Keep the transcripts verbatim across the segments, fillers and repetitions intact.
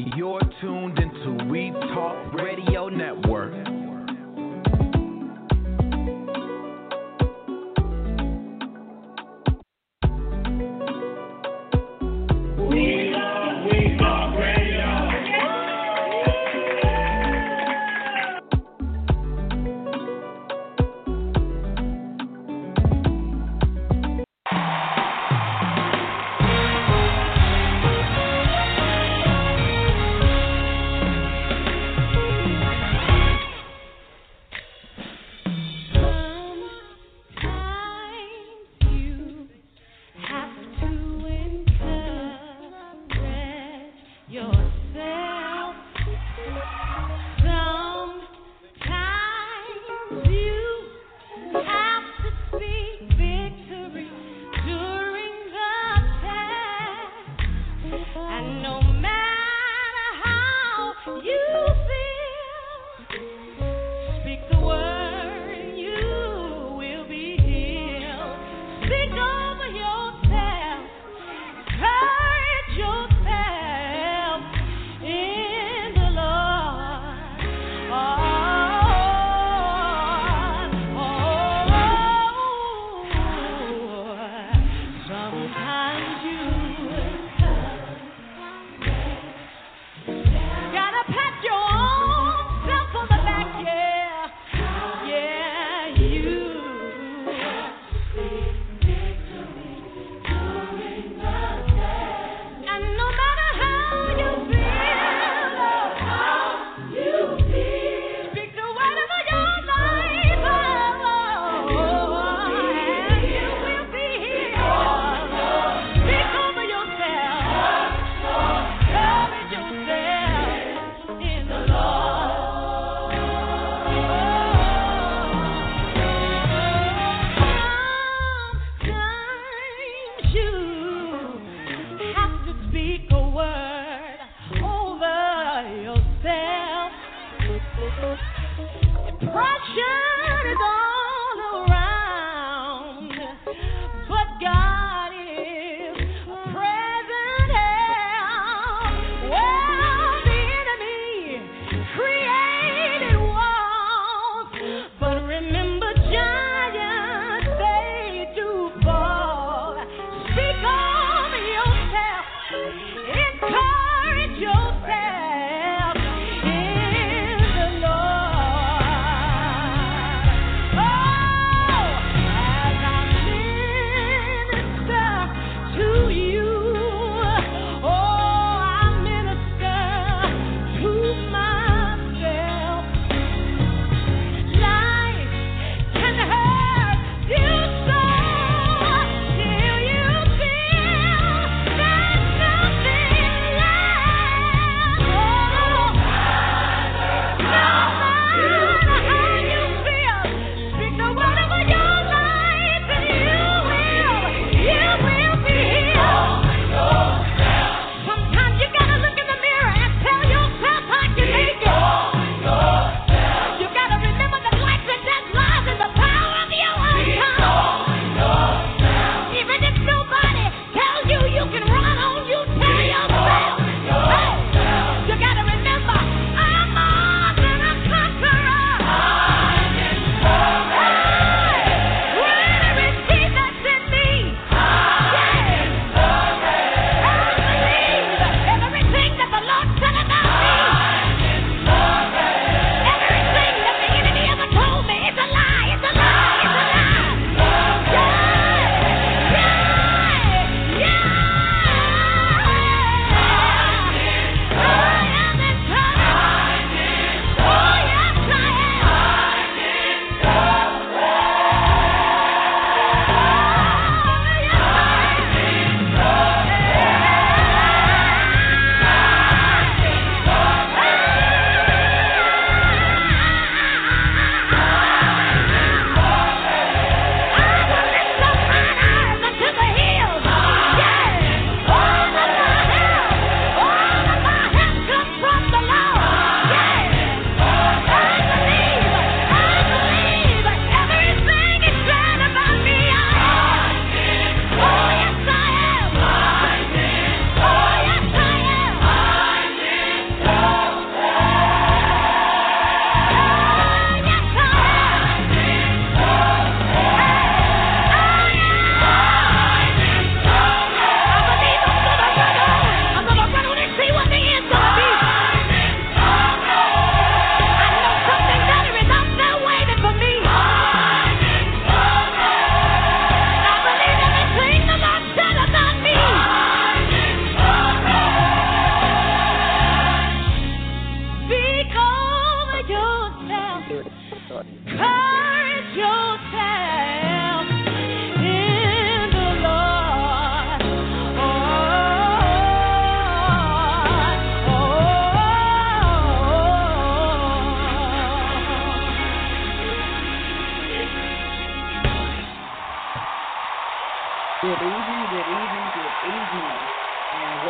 You're tuned into We Talk Radio Network.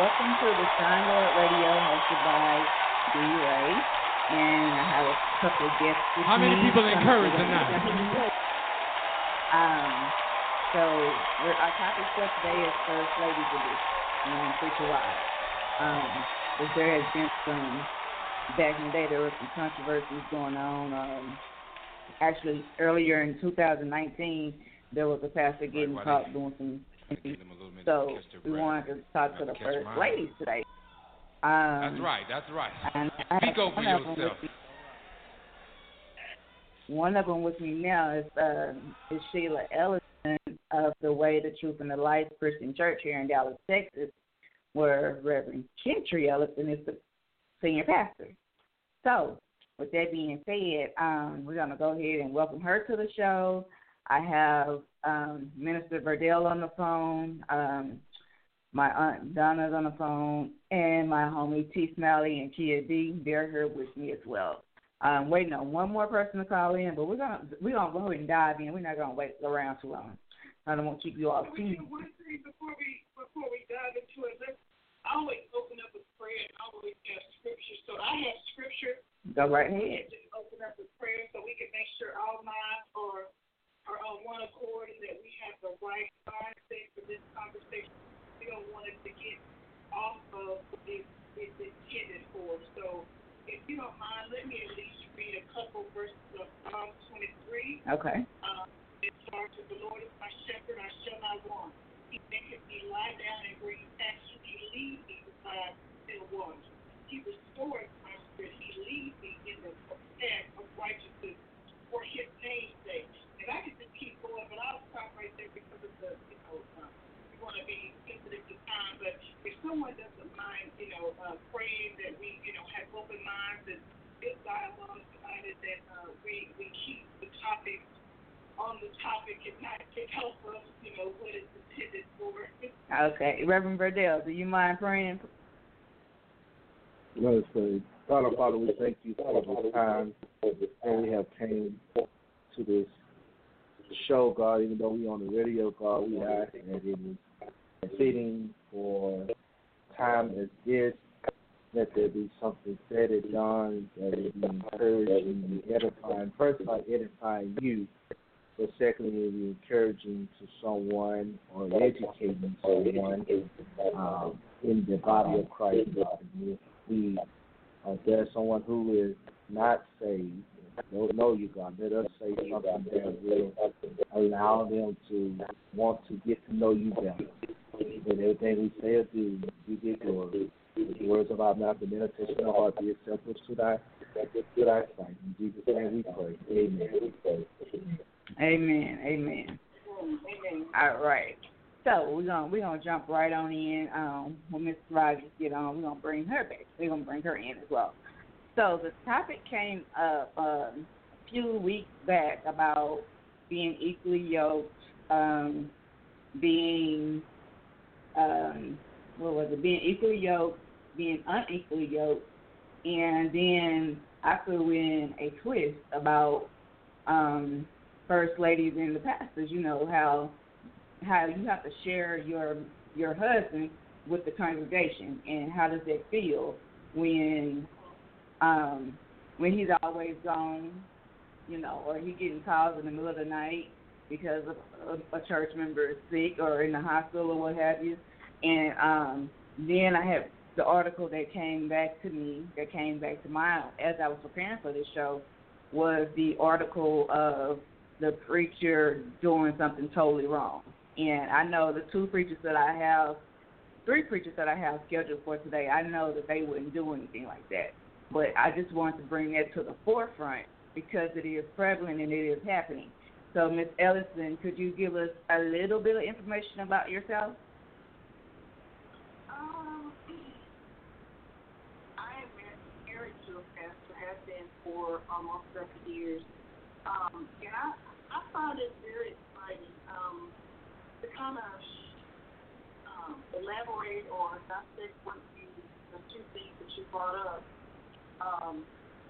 welcome to the Shine Lord Radio hosted by D. Ray. And I have a couple of guests with How many me. people encouraged Some- tonight? Um, so we're, our topic for today is First Ladies Edition and Preacher Wives. Um, but there has been some, back in the day, there were some controversies going on. Um, actually, earlier in two thousand nineteen, there was a pastor getting Right, caught doing some. So we wanted to talk to the first ladies today. Um, That's right. That's right. And I Speak have over one of them yourself. with me- One of them with me now is uh, is Sheila Ellison of the Way, the Truth, and the Life Christian Church here in Dallas, Texas, where Reverend Kentry Ellison is the senior pastor. So, with that being said, um, we're going to go ahead and welcome her to the show. I have um, Minister Verdell on the phone, um, my Aunt Donna's on the phone, and my homie T. Smiley and Kia D. They're here with me as well. I'm waiting on one more person to call in, but we're gonna we're gonna go ahead and dive in. We're not gonna wait around too long. I don't want to keep you all too. One thing before we before we dive into it, let's always open up with prayer and always have scripture. So I have scripture. Go right ahead. Just open up with prayer so we can make sure all minds are are on one accord and that we have the right mindset for this conversation. We don't want it to get off of what it, it's intended for. So if you don't mind, let me at least read a couple verses of Psalm twenty-three. Okay. Um, it starts with, the Lord is my shepherd, I shall not want. He maketh me lie down in green pastures. He leads me beside still waters. He restores my spirit. He leads me in the path of righteousness for his name's sake. And I can just keep going, but I'll stop right there because of the, you know, uh, we want to be sensitive to time. But if someone doesn't mind, you know, uh, praying that we, you know, have open minds and good dialogue tonight, and that uh, we, we keep the topic on the topic and not to help us, you know, what it's intended for. Okay. Reverend Verdell, do you mind praying? Let us pray. Father, Father, we thank you for the time that we have came to this show, God. Even though we on the radio, God, we ask that it is fitting for time as this. Let there be something said and done that it be encouraging and edifying. First, by edifying you, but secondly, it be encouraging to someone or educating someone um, in the body of Christ. If we, uh, there's someone who is not saved, don't know you, God, let us say something that will allow them to want to get to know you better. That everything we say or do, we get glory. The words of our mouth, the meditation of our heart be acceptable to thy, to thy sight. In Jesus' name we pray. Amen. Amen. Amen. Amen. All right. So we're gonna we're gonna jump right on in. Um, when Miss Rogers get on, we're gonna bring her back. We're gonna bring her in as well. So the topic came up um, a few weeks back about being equally yoked, um, being um, what was it? Being equally yoked, being unequally yoked, and then I threw in a twist about um, first ladies and the pastors. You know how how you have to share your your husband with the congregation, and how does that feel when um, when he's always gone, you know, or he getting calls in the middle of the night because of a, a church member is sick or in the hospital or what have you. And um, then I have the article that came back to me, that came back to my, as I was preparing for this show, was the article of the preacher doing something totally wrong. And I know the two preachers that I have, three preachers that I have scheduled for today, I know that they wouldn't do anything like that. But I just wanted to bring that to the forefront because it is prevalent and it is happening. So, Miz Ellison, could you give us a little bit of information about yourself? Um, I am married to a pastor, have been for almost thirty years. Um, and I, I found it very exciting um, to kind of um, elaborate on, dissect what you, the two things that you brought up. Um,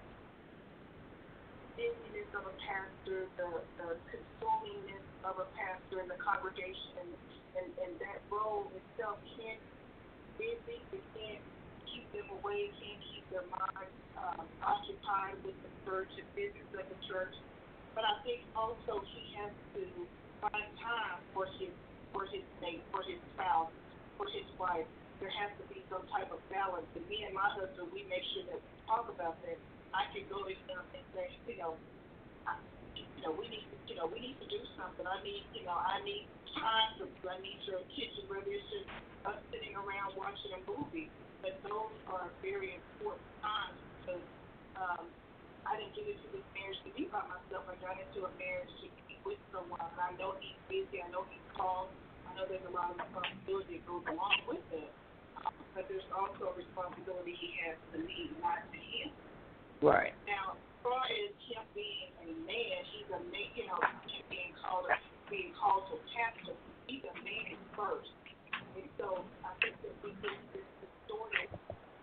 busyness of a pastor, the, the consumingness of a pastor in the congregation, and, and that role itself can busy. We can't keep them away, can't keep their minds um, occupied with the church and business of the church. But I think also he has to find time for his for his mate, for his spouse, for his wife. There has to be some type of balance. And me and my husband, we make sure that we talk about that. I can go to him and say, you know, I, you know, we need, to, you know, we need to do something. I need, you know, I need time to, I need your attention, whether it's just us sitting around watching a movie. But those are very important times because um, I didn't get into this marriage to be by myself. I got into a marriage to be with someone. And I know he's busy. I know he's called. I know there's a lot of responsibility that goes along with it. Um, but there's also a responsibility he has to me, not to him. Right. Now, as far as him being a man, he's a man, you know, him being called, being called to pastor, he's a man first. And so I think that we get this distorted.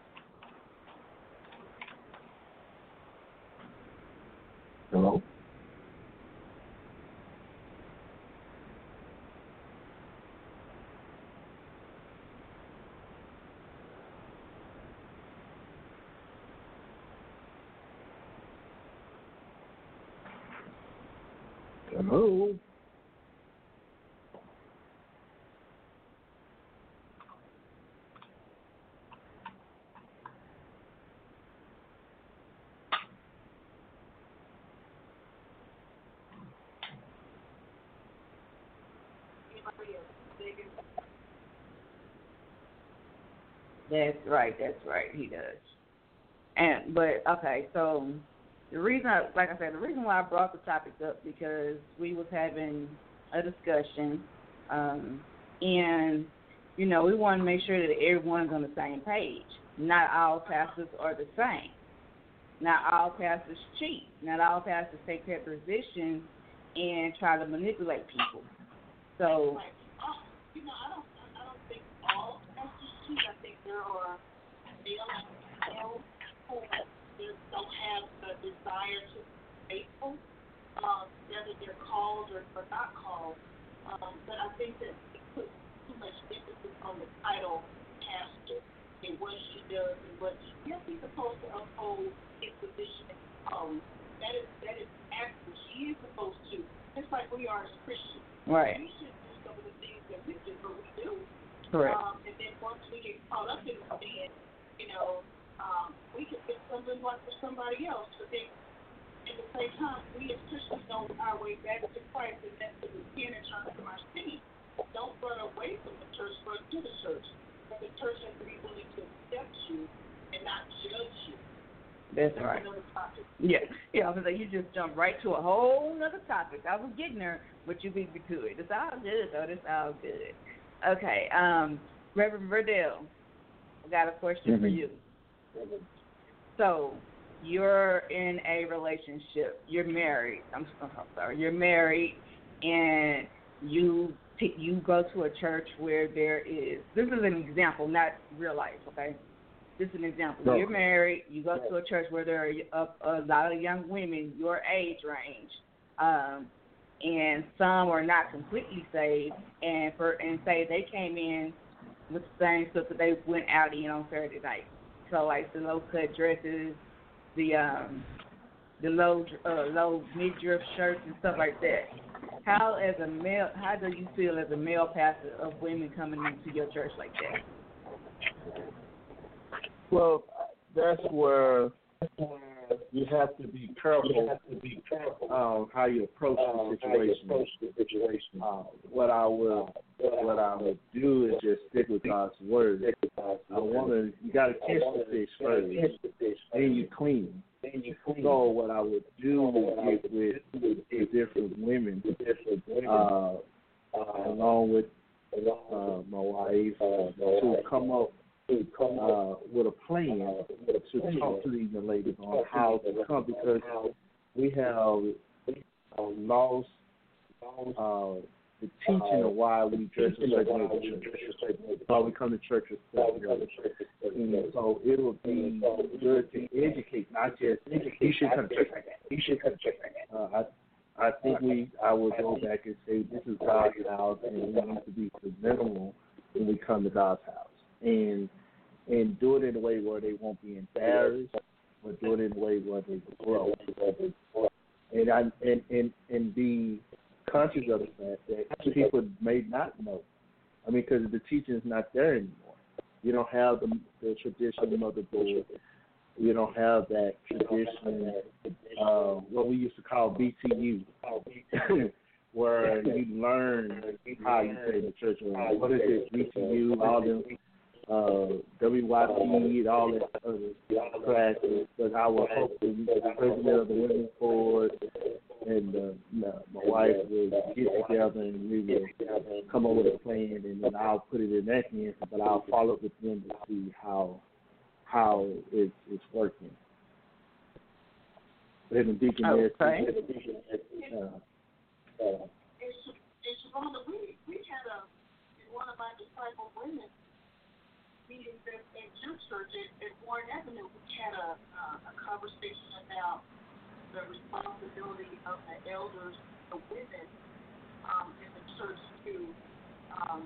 Hello? Hello? That's right. That's right. He does. And but okay, so the reason, I, like I said, the reason why I brought the topic up because we was having a discussion, um, and you know we want to make sure that everyone's on the same page. Not all pastors are the same. Not all pastors cheat. Not all pastors take their position and try to manipulate people. So. Like, oh, you know, I don't, I don't think all pastors cheat. I think there are male and female who just don't have the desire to be faithful, um, whether they're called or, or not called. Um, but I think that we put too much emphasis on the title pastor and what he does and what he yes, he's supposed to uphold his position and calling. That is that is actually he is supposed to, just like we are as Christians. Right. We should do some of the things that we do, but we do. Correct. Um, and then once we get caught up in the sin, you know, um, we can pick something like for somebody else. But then at the same time, we as Christians know our way back to Christ, and that's to repent and turn from our sin. Don't run away from the church, run to the church. But the church has to be willing to accept you and not judge you. That's, That's right. another topic. Yeah, yeah. I was like, you just jumped right to a whole other topic. I was getting there, but you beat me to it. It's all good, though. It's all good. Okay, um, Reverend Verdell, I got a question Mm-hmm. for you. So, you're in a relationship. You're married. I'm, I'm sorry. You're married, and you you go to a church where there is. This is an example, not real life. Okay. This is an example. No. You're married. You go to a church where there are a, a lot of young women your age range, um, and some are not completely saved. And for and say they came in with the same stuff that they went out in on Saturday night. So like the low cut dresses, the um, the low uh, low midriff shirts and stuff like that. How as a male, how do you feel as a male pastor of women coming into your church like that? Well, that's where you have to be careful um, how you approach the situation. Uh, what I would what I would do is just stick with God's word. I want to you got to catch the fish first, then you clean. So what I would do is get with the different women, uh, along with uh, my wife, to come up. Uh, with a plan to talk to these ladies on how to come because we have uh, lost uh, the teaching of why we dress a certain way, why we come to church a certain way. And so it would be good to educate, not just you should come to church like that. You should come to church like that. Uh, I I think we I would go back and say this is God's house and we need to be presentable when we come to God's house. and and do it in a way where they won't be embarrassed, but do it in a way where they grow. And I and, and, and be conscious of the fact that people may not know. I mean, because the teaching is not there anymore. You don't have the, the tradition of the board. You don't have that tradition, uh, what we used to call B T U, where you learn how you say the church. Or what is it, B T U, all them, uh, W Y P, all that other classes. But I was hoping the president of the women's board and uh, my wife would get together and we would come up with a plan, and then I'll put it in their hands, but I'll follow up with them to see how how it's, it's working. And the deaconess, okay. uh, uh, and Sharonda, we, we had a, one of our disciple women meetings at, at your church at, at Warren Avenue. We had a, uh, a conversation about the responsibility of the elders, the women um, in the church to um,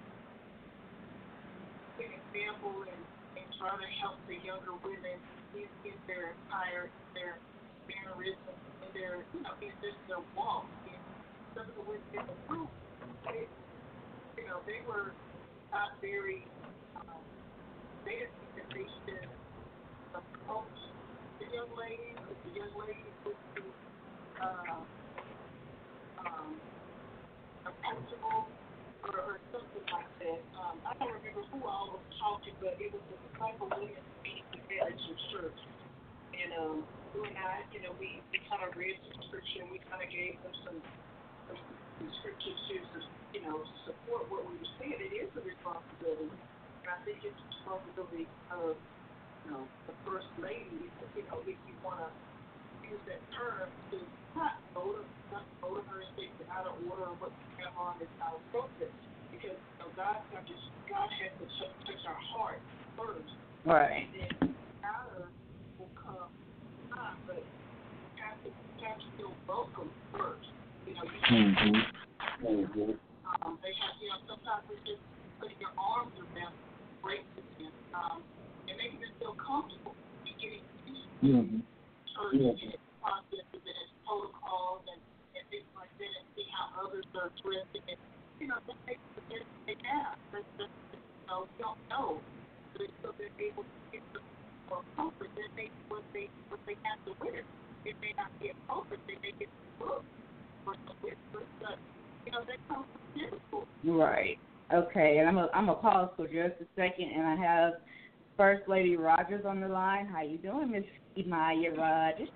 give an example and, and try to help the younger women in, in their entire, their mannerisms, in their, you know, in just their walk. And some of the women in the group, they, you know, they were not very, um, they didn't think that they should approach the young lady, because the young lady would be uh, um, approachable or, or something like that. Um, I don't remember who all was talking, but it was a disciple women meeting together at your church. And um, you and I, you know, we, we kind of read some scripture, and we kind of gave them some, some, some scriptures to, you know, support what we were saying. It is a responsibility. And I think it's a responsibility of, you know, the first lady, you know, if you want to use that term, to not go to, not go to her and say you're out of order or what you have on is out of focus. Because, you know, God, God has to touch our heart first. Right. And then outer will come time, but you have to, you have to feel welcome first. You know, you mm-hmm. Mm-hmm. Um, they have, you know, sometimes it's just putting your arms around them, breaking them, um, and making them feel comfortable and getting used to Mm-hmm. church mm-hmm. and processes and protocols and, and things like that, and see how others are dressing. And, you know, that makes the best they have. That's just, you know, you don't know. So they're able to get some more comfort than they, what they, what they have to wear. It may not be appropriate, they may get booked or something, but, you know, they come from beautiful. Right. Okay, and I'm a, I'm a pause for just a second, and I have First Lady Rogers on the line. How you doing, Miss Imaya Rogers?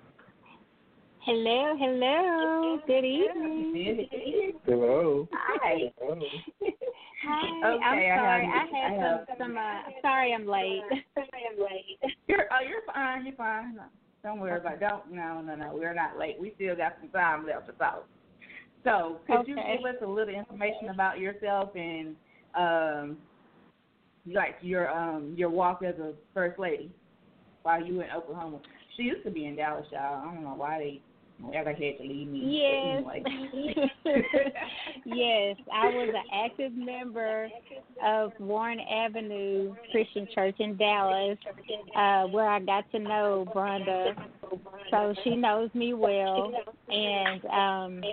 Hello, hello. Good evening. Hello. Hi. Hello. Hi. Okay, I'm sorry. I have, I had I have, some. some uh, sorry, I'm late. Sorry, I'm late. You're, oh, you're fine. You're fine. No, don't worry about it. Don't. No, no, no. We're not late. We still got some time left to talk. So, could okay. you give us a little information about yourself and, um, like your um your walk as a first lady while you were in Oklahoma? She used to be in Dallas, y'all. I don't know why they. Ever had to leave me. Yes. Anyway. Yes, I was an active member of Warren Avenue Christian Church in Dallas, uh, where I got to know Brenda. So she knows me well, and um,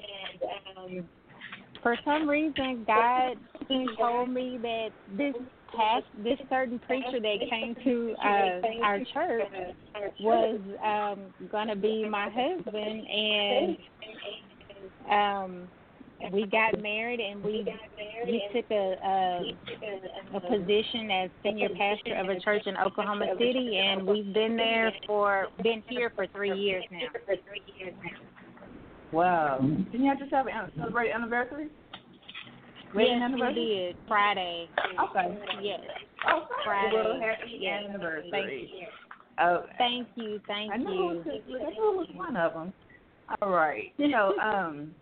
for some reason, God told me that this past this certain preacher that came to uh, our church was um, going to be my husband, and um, we got married, and we we took a, a a position as senior pastor of a church in Oklahoma City, and we've been there for been here for three years now. Wow! Didn't you have to celebrate celebrate anniversary? Yes, we did. Friday. Okay. Yes. Oh, Friday. Well, happy yes. anniversary. Thank you. Oh, thank you. Thank I know you. I know it was one of them. All right. So, um,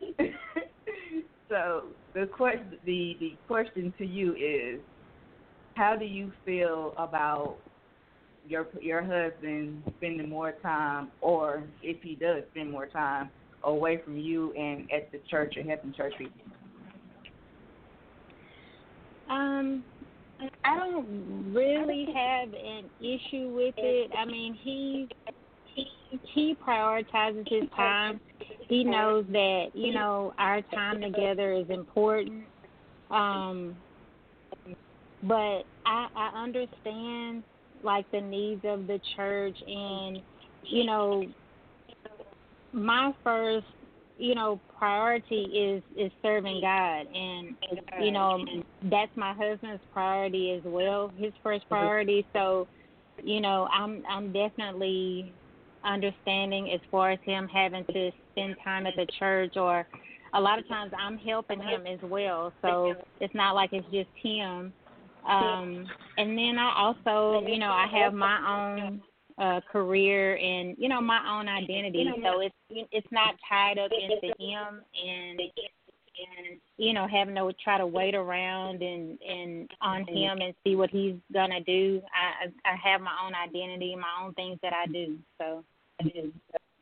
so the question, the the question to you is, how do you feel about your your husband spending more time, or if he does spend more time, away from you and at the church or helping church people? Um, I don't really have an issue with it. I mean, he he, he prioritizes his time. He knows that, you know, our time together is important. Um, but I, I understand, like, the needs of the church, and, you know, my first, you know, priority is, is serving God, and, you know, that's my husband's priority as well, his first priority. So, you know, I'm I'm definitely understanding as far as him having to spend time at the church, or a lot of times I'm helping him as well. So it's not like it's just him. Um, and then I also, you know, I have my own uh, career and, you know, my own identity. So it's it's not tied up into him and, and you know, having to try to wait around and, and on him and see what he's going to do. I, I have my own identity, my own things that I do. So I do.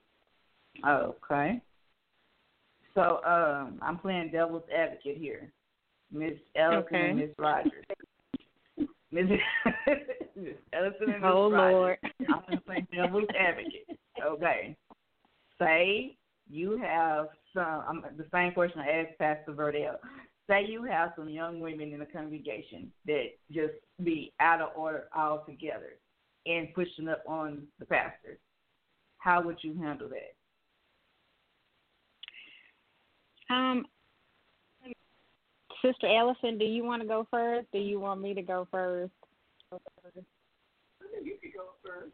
Okay. So um, I'm playing devil's advocate here, Miss Ellison Okay. and Miss Rogers. Miss Ellison and Miss Oh, Rogers. Lord. I'm going to play devil's advocate. Okay. Say you have some, um, the same question I asked Pastor Verdell. Say you have some young women in the congregation that just be out of order altogether and pushing up on the pastor. How would you handle that? Um, Sister Ellison, do you want to go first? Do you want me to go first? You can go first.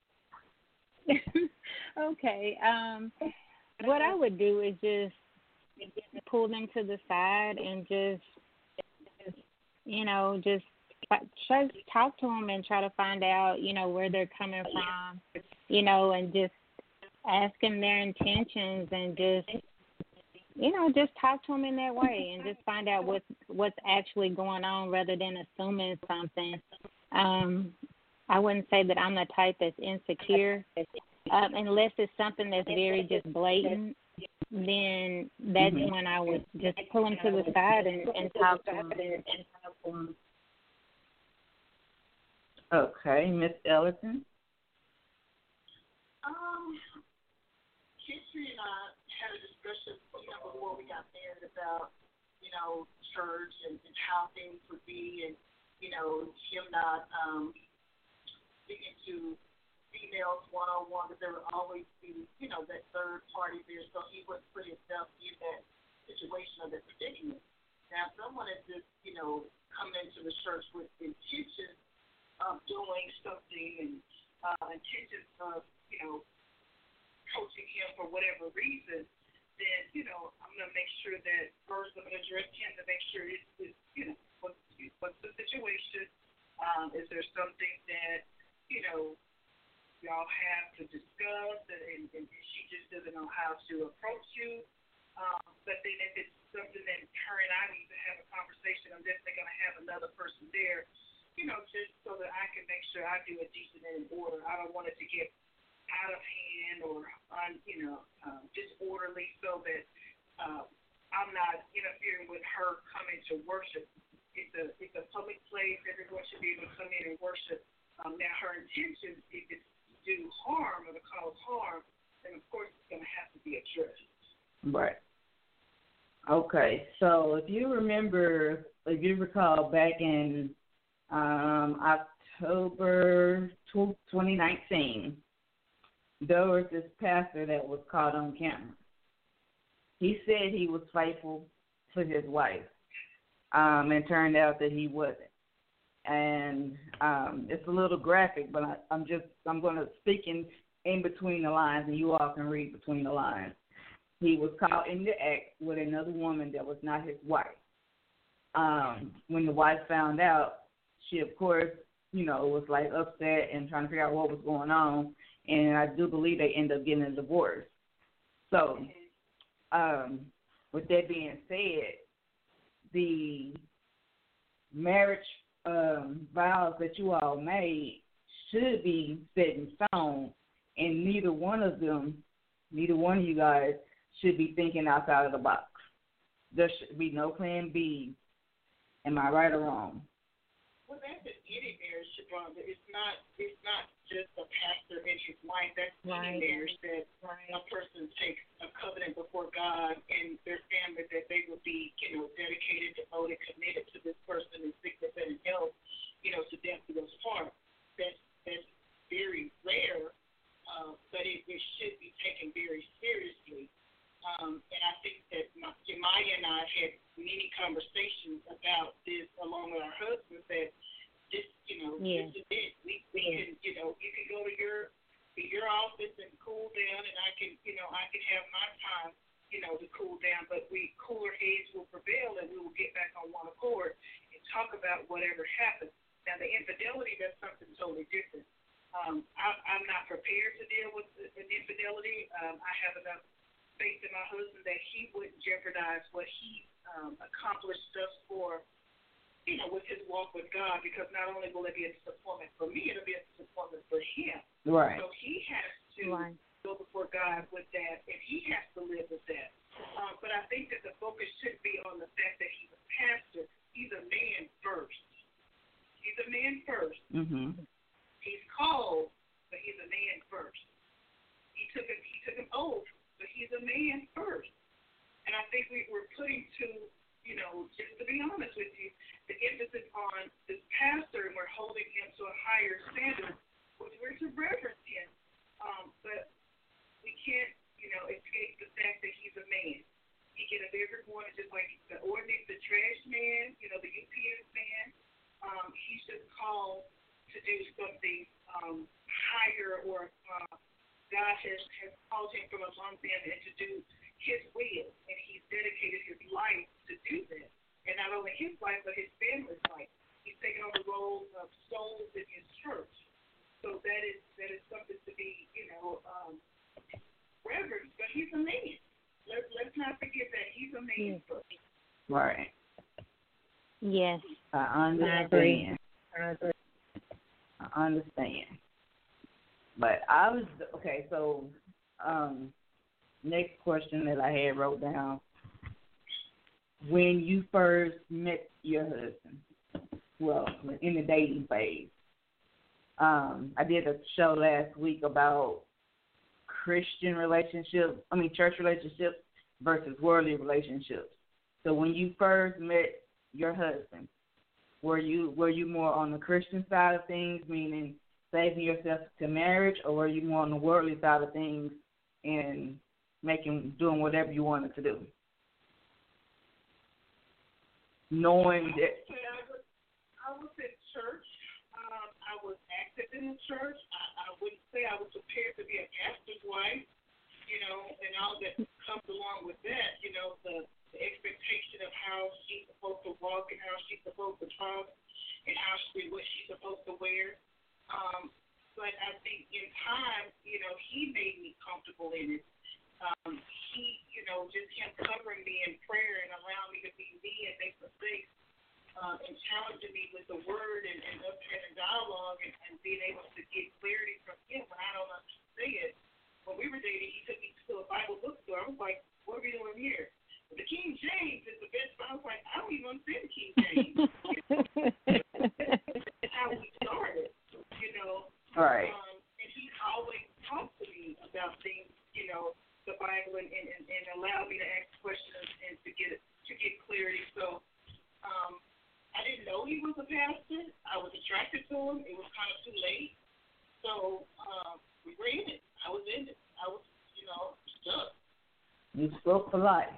Okay. Um, what I would do is just pull them to the side and just, you know, just try to talk to them and try to find out, you know, where they're coming from, you know, and just ask them their intentions and just, you know, just talk to them in that way and just find out what's, what's actually going on rather than assuming something. Um, I wouldn't say that I'm the type that's insecure. Um, unless it's something that's very just blatant, then that's mm-hmm. when I would just pull them to the side and, and talk to them. Okay, Miss Ellison. Um, Kitty and I had a discussion, you know, before we got married about, you know, church and, and how things would be, and, you know, him not um, speaking to females one-on-one, but there would always be, you know, that third party there, so he wouldn't put himself in that situation or that predicament. Now, if someone is just, you know, coming into the church with intention of doing something and uh, intentions of, you know, coaching him for whatever reason, then, you know, I'm going to make sure that first I'm going to address him to make sure it's, it's you know, what's, what's the situation? Um, is there something that, you know, y'all have to discuss, and, and she just doesn't know how to approach you? Um, but then if it's something that her and I need to have a conversation, I'm definitely going to have another person there, you know, just so that I can make sure I do it decent and in order. I don't want it to get out of hand or, un, you know, uh, disorderly, so that uh, I'm not interfering with her coming to worship. It's a it's a public place. Everyone should be able to come in and worship. Um, now, her intentions, if it's to do harm or to cause harm, then of course it's going to have to be addressed. Right. Okay, so if you remember, if you recall back in um, October twenty nineteen, there was this pastor that was caught on camera. He said he was faithful to his wife, um, and turned out that he wasn't. And um, it's a little graphic, but I, I'm just I'm going to speak in, in between the lines, and you all can read between the lines. He was caught in the act with another woman that was not his wife. Um, when the wife found out, she, of course, you know, was like upset and trying to figure out what was going on. And I do believe they ended up getting a divorce. So, um, with that being said, the marriage um, vows that you all made should be set in stone, and neither one of them, neither one of you guys should be thinking outside of the box. There should be no plan B. Am I right or wrong? Well, that's in any marriage, Shabonda. It's not. It's not just a pastor and his wife. That's Right. any marriage that Right. a person takes a covenant before God and their family that they will be, you know, dedicated, devoted, committed to this person in sickness and in health, you know, to death do us part. That's that's very rare, uh, but it, it should be taken very seriously. Um, and I think that my, Maya and I had many conversations about this along with our husbands that this, you know, Yeah. this is it. We, we can, you know, you can go to your to your office and cool down, and I can, you know, I can have my time, you know, to cool down. But we cooler heads will prevail, and we will get back on one accord and talk about whatever happens. Now, the infidelity, that's something totally different. Um, I, I'm not prepared to deal with an infidelity. Um, I have enough faith in my husband that he wouldn't jeopardize what he um, accomplished just for, you know, with his walk with God, because not only will it be a disappointment for me, it'll be a disappointment for him. Right. So he has to Right. go before God with that, and he has to live with that. Um, but I think that the focus should be on the fact that he's a pastor. He's a man first. He's a man first. Mhm. He's called, but he's a man first. He took an, he took an oath, but he's a man first. And I think we, we're putting to, you know, just to be honest with you, the emphasis on this pastor, and we're holding him to a higher standard, which we're to reverence him. Um, but we can't, you know, escape the fact that he's a man. He get up every morning just like the ordinary, the trash man, you know, the U P S man. Um, he's just called to do something um, higher, or uh, God has, has called him from among them and to do his will, and he's dedicated his life to do that. And not only his life, but his family's life. He's taken on the role of souls in his church. So that is that is something to be, you know, um, reverenced. But he's a man. Let's let's not forget that he's a man Yeah. first. Right. Yes. I I agree. understand. I understand. But I was okay. So, um, next question that I had wrote down: when you first met your husband, well, in the dating phase, um, I did a show last week about Christian relationships. I mean, church relationships versus worldly relationships. So, when you first met your husband, were you were you more on the Christian side of things, meaning saving yourself to marriage, or were you more on the worldly side of things and making doing whatever you wanted to do, knowing that? I was, I was in church. Um, I was active in the church. I, I wouldn't say I was prepared to be a pastor's wife, you know, and all that comes along with that. You know, the, the expectation of how she's supposed to walk and how she's supposed to talk and how she what she's supposed to wear. Um, but I think in time, you know, he made me comfortable in it. Um, he, you know, just him covering me in prayer and allowing me to be me and make mistakes, uh, and challenging me with the word and, and us having dialogue and, and being able to get clarity from him when I don't understand. When we were dating, he took me to a Bible bookstore. I was like, what are we doing here? The King James is the best. I was like, I don't even understand the King James. That's how we started, you know. Right. Um, and he always talked to me about things, you know, the Bible, and, and, and allowed me to ask questions and to get to get clarity. So um, I didn't know he was a pastor. I was attracted to him. It was kind of too late. So um, we were in it. I was in it. I was, you know, stuck. You spoke for life.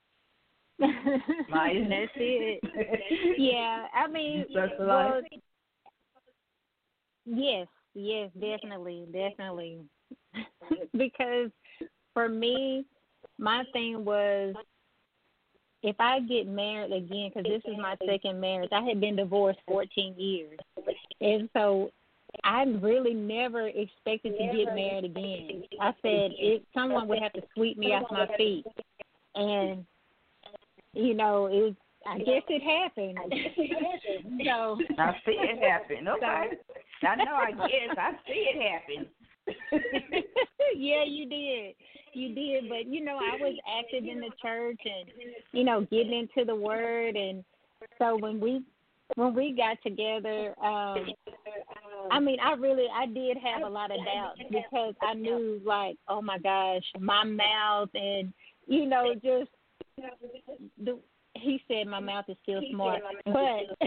That's it. Yeah, I mean, Spoke for well, life. yes, yes, definitely, definitely. Because for me, my thing was, if I get married again, because this is my second marriage, I had been divorced fourteen years. And so I really never expected to get married again. I said it, someone would have to sweep me off my feet. And, you know, it, I guess it happened. So I see it happen. Okay. I know, I guess. I see it happen. Yeah, you did. You did. But, you know, I was active in the church and, you know, getting into the word. And so when we when we got together, um, I mean, I really, I did have a lot of doubts because I knew, like, oh my gosh, my mouth and, you know, just the. He said my mouth is still smart, but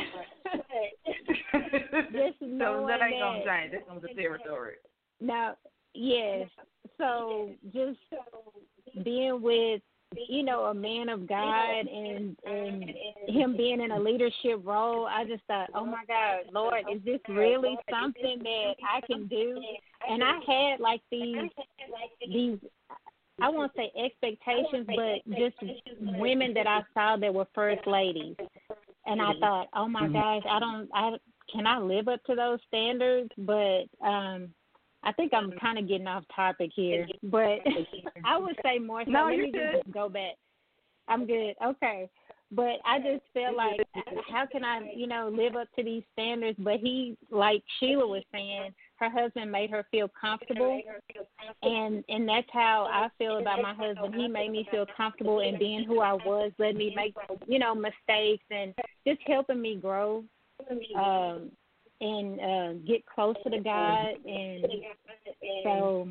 just knowing so that ain't that, gonna change. That's gonna be the territory. now, yes. So just being with, you know, a man of God and and him being in a leadership role, I just thought, oh my God, Lord, is this really something that I can do? And I had like these these. I won't say expectations, but just women that I saw that were first ladies, and I thought, oh my gosh, I don't, I can I live up to those standards? But um, I think I'm kind of getting off topic here, but I would say more so. No, Let you're me good. just go back. I'm good. Okay. But I just feel like, how can I, you know, live up to these standards? But he, like Sheila was saying, her husband made her feel comfortable, and and that's how I feel about my husband. He made me feel comfortable in being who I was, letting me make, you know, mistakes, and just helping me grow, um, and uh, get closer to God. And so,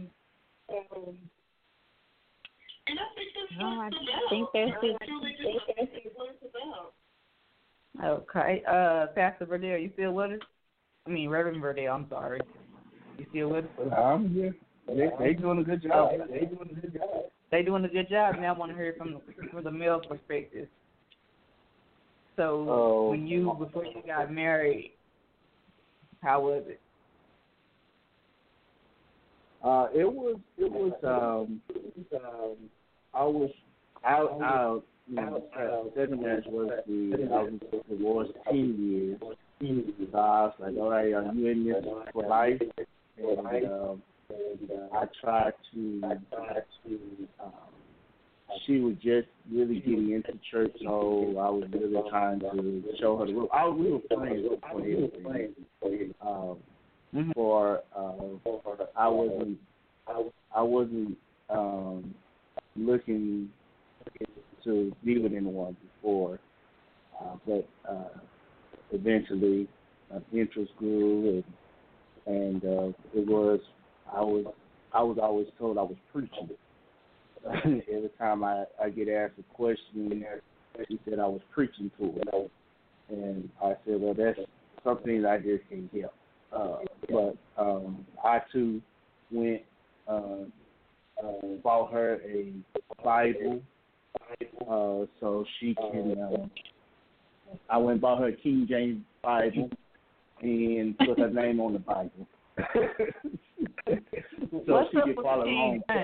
And I think that's no, I what think that's it's it. truly just what it's about. Okay. Uh, Pastor Verdell, you still with us? I mean, Reverend Verdell, I'm sorry. You still with us? I'm here. They they doing a good job. They doing a good job. They doing a good job. Now I want to hear from the, from the male perspective. So Oh. when you, before you got married, how was it? Uh, it was it was um, um I was out out you know second marriage was the I was divorced ten years. So I was like, all right, are you in this for life? And um, I tried to. Um, she was just really getting into church, so I was really trying to show her the rope. I was we were playing for everything. Um, for uh, I wasn't I wasn't um, looking to be with anyone before, uh, but uh, eventually uh, interest grew, and, and uh, it was I was I was always told I was preaching. Every time I, I get asked a question, she said I was preaching to her, and I said, well, that's something I just can't help. Uh, but um, I too went uh, uh, bought her a Bible, uh, so she can. Uh, I went and bought her a King James Bible and put her name on the Bible, so What's she up could with follow the along. King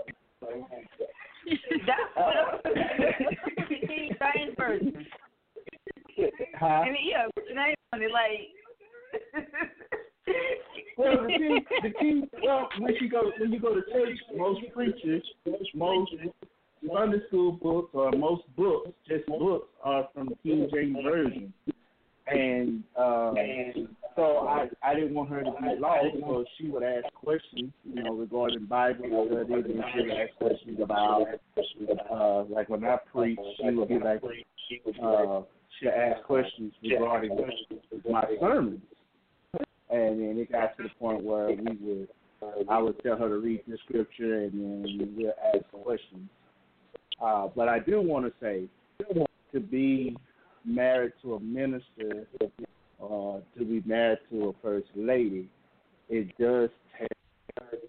That's the King James version. Huh? And yeah, put your name on it, like. Well, the king, the king. Well, when you go when you go to church, most preachers, most Sunday school books or most books, just books, are from the King James version, and um, so I I didn't want her to be lost, so she would ask questions, you know, regarding Bible study, and she would ask questions about, uh, like when I preach, she would be like, uh, she'd ask questions regarding my sermons. And then it got to the point where we would, I would tell her to read the scripture, and then we'll ask questions. Uh, but I do want to say, to be married to a minister, or to be married to a first lady, it does take.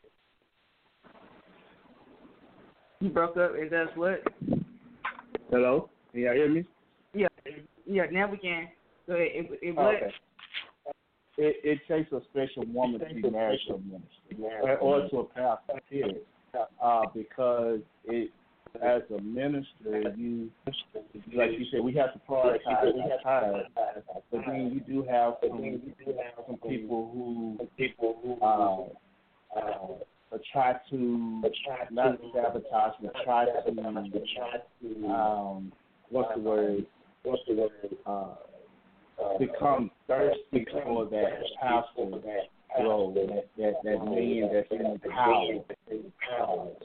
You broke up. It does what? Hello? Can y'all hear me? Yeah. Yeah. Now we can. Go ahead. It, it Oh, what? okay. It, it takes a special woman to be married to a minister or to a pastor, period. Uh, because it, as a minister, you, like you said, we have to prioritize our time. But then you do have some, some people who uh, uh, try to not sabotage, but try to um, what's the word? What's the word? Uh, become thirsty for that pastor role, that, that, that man that's in power.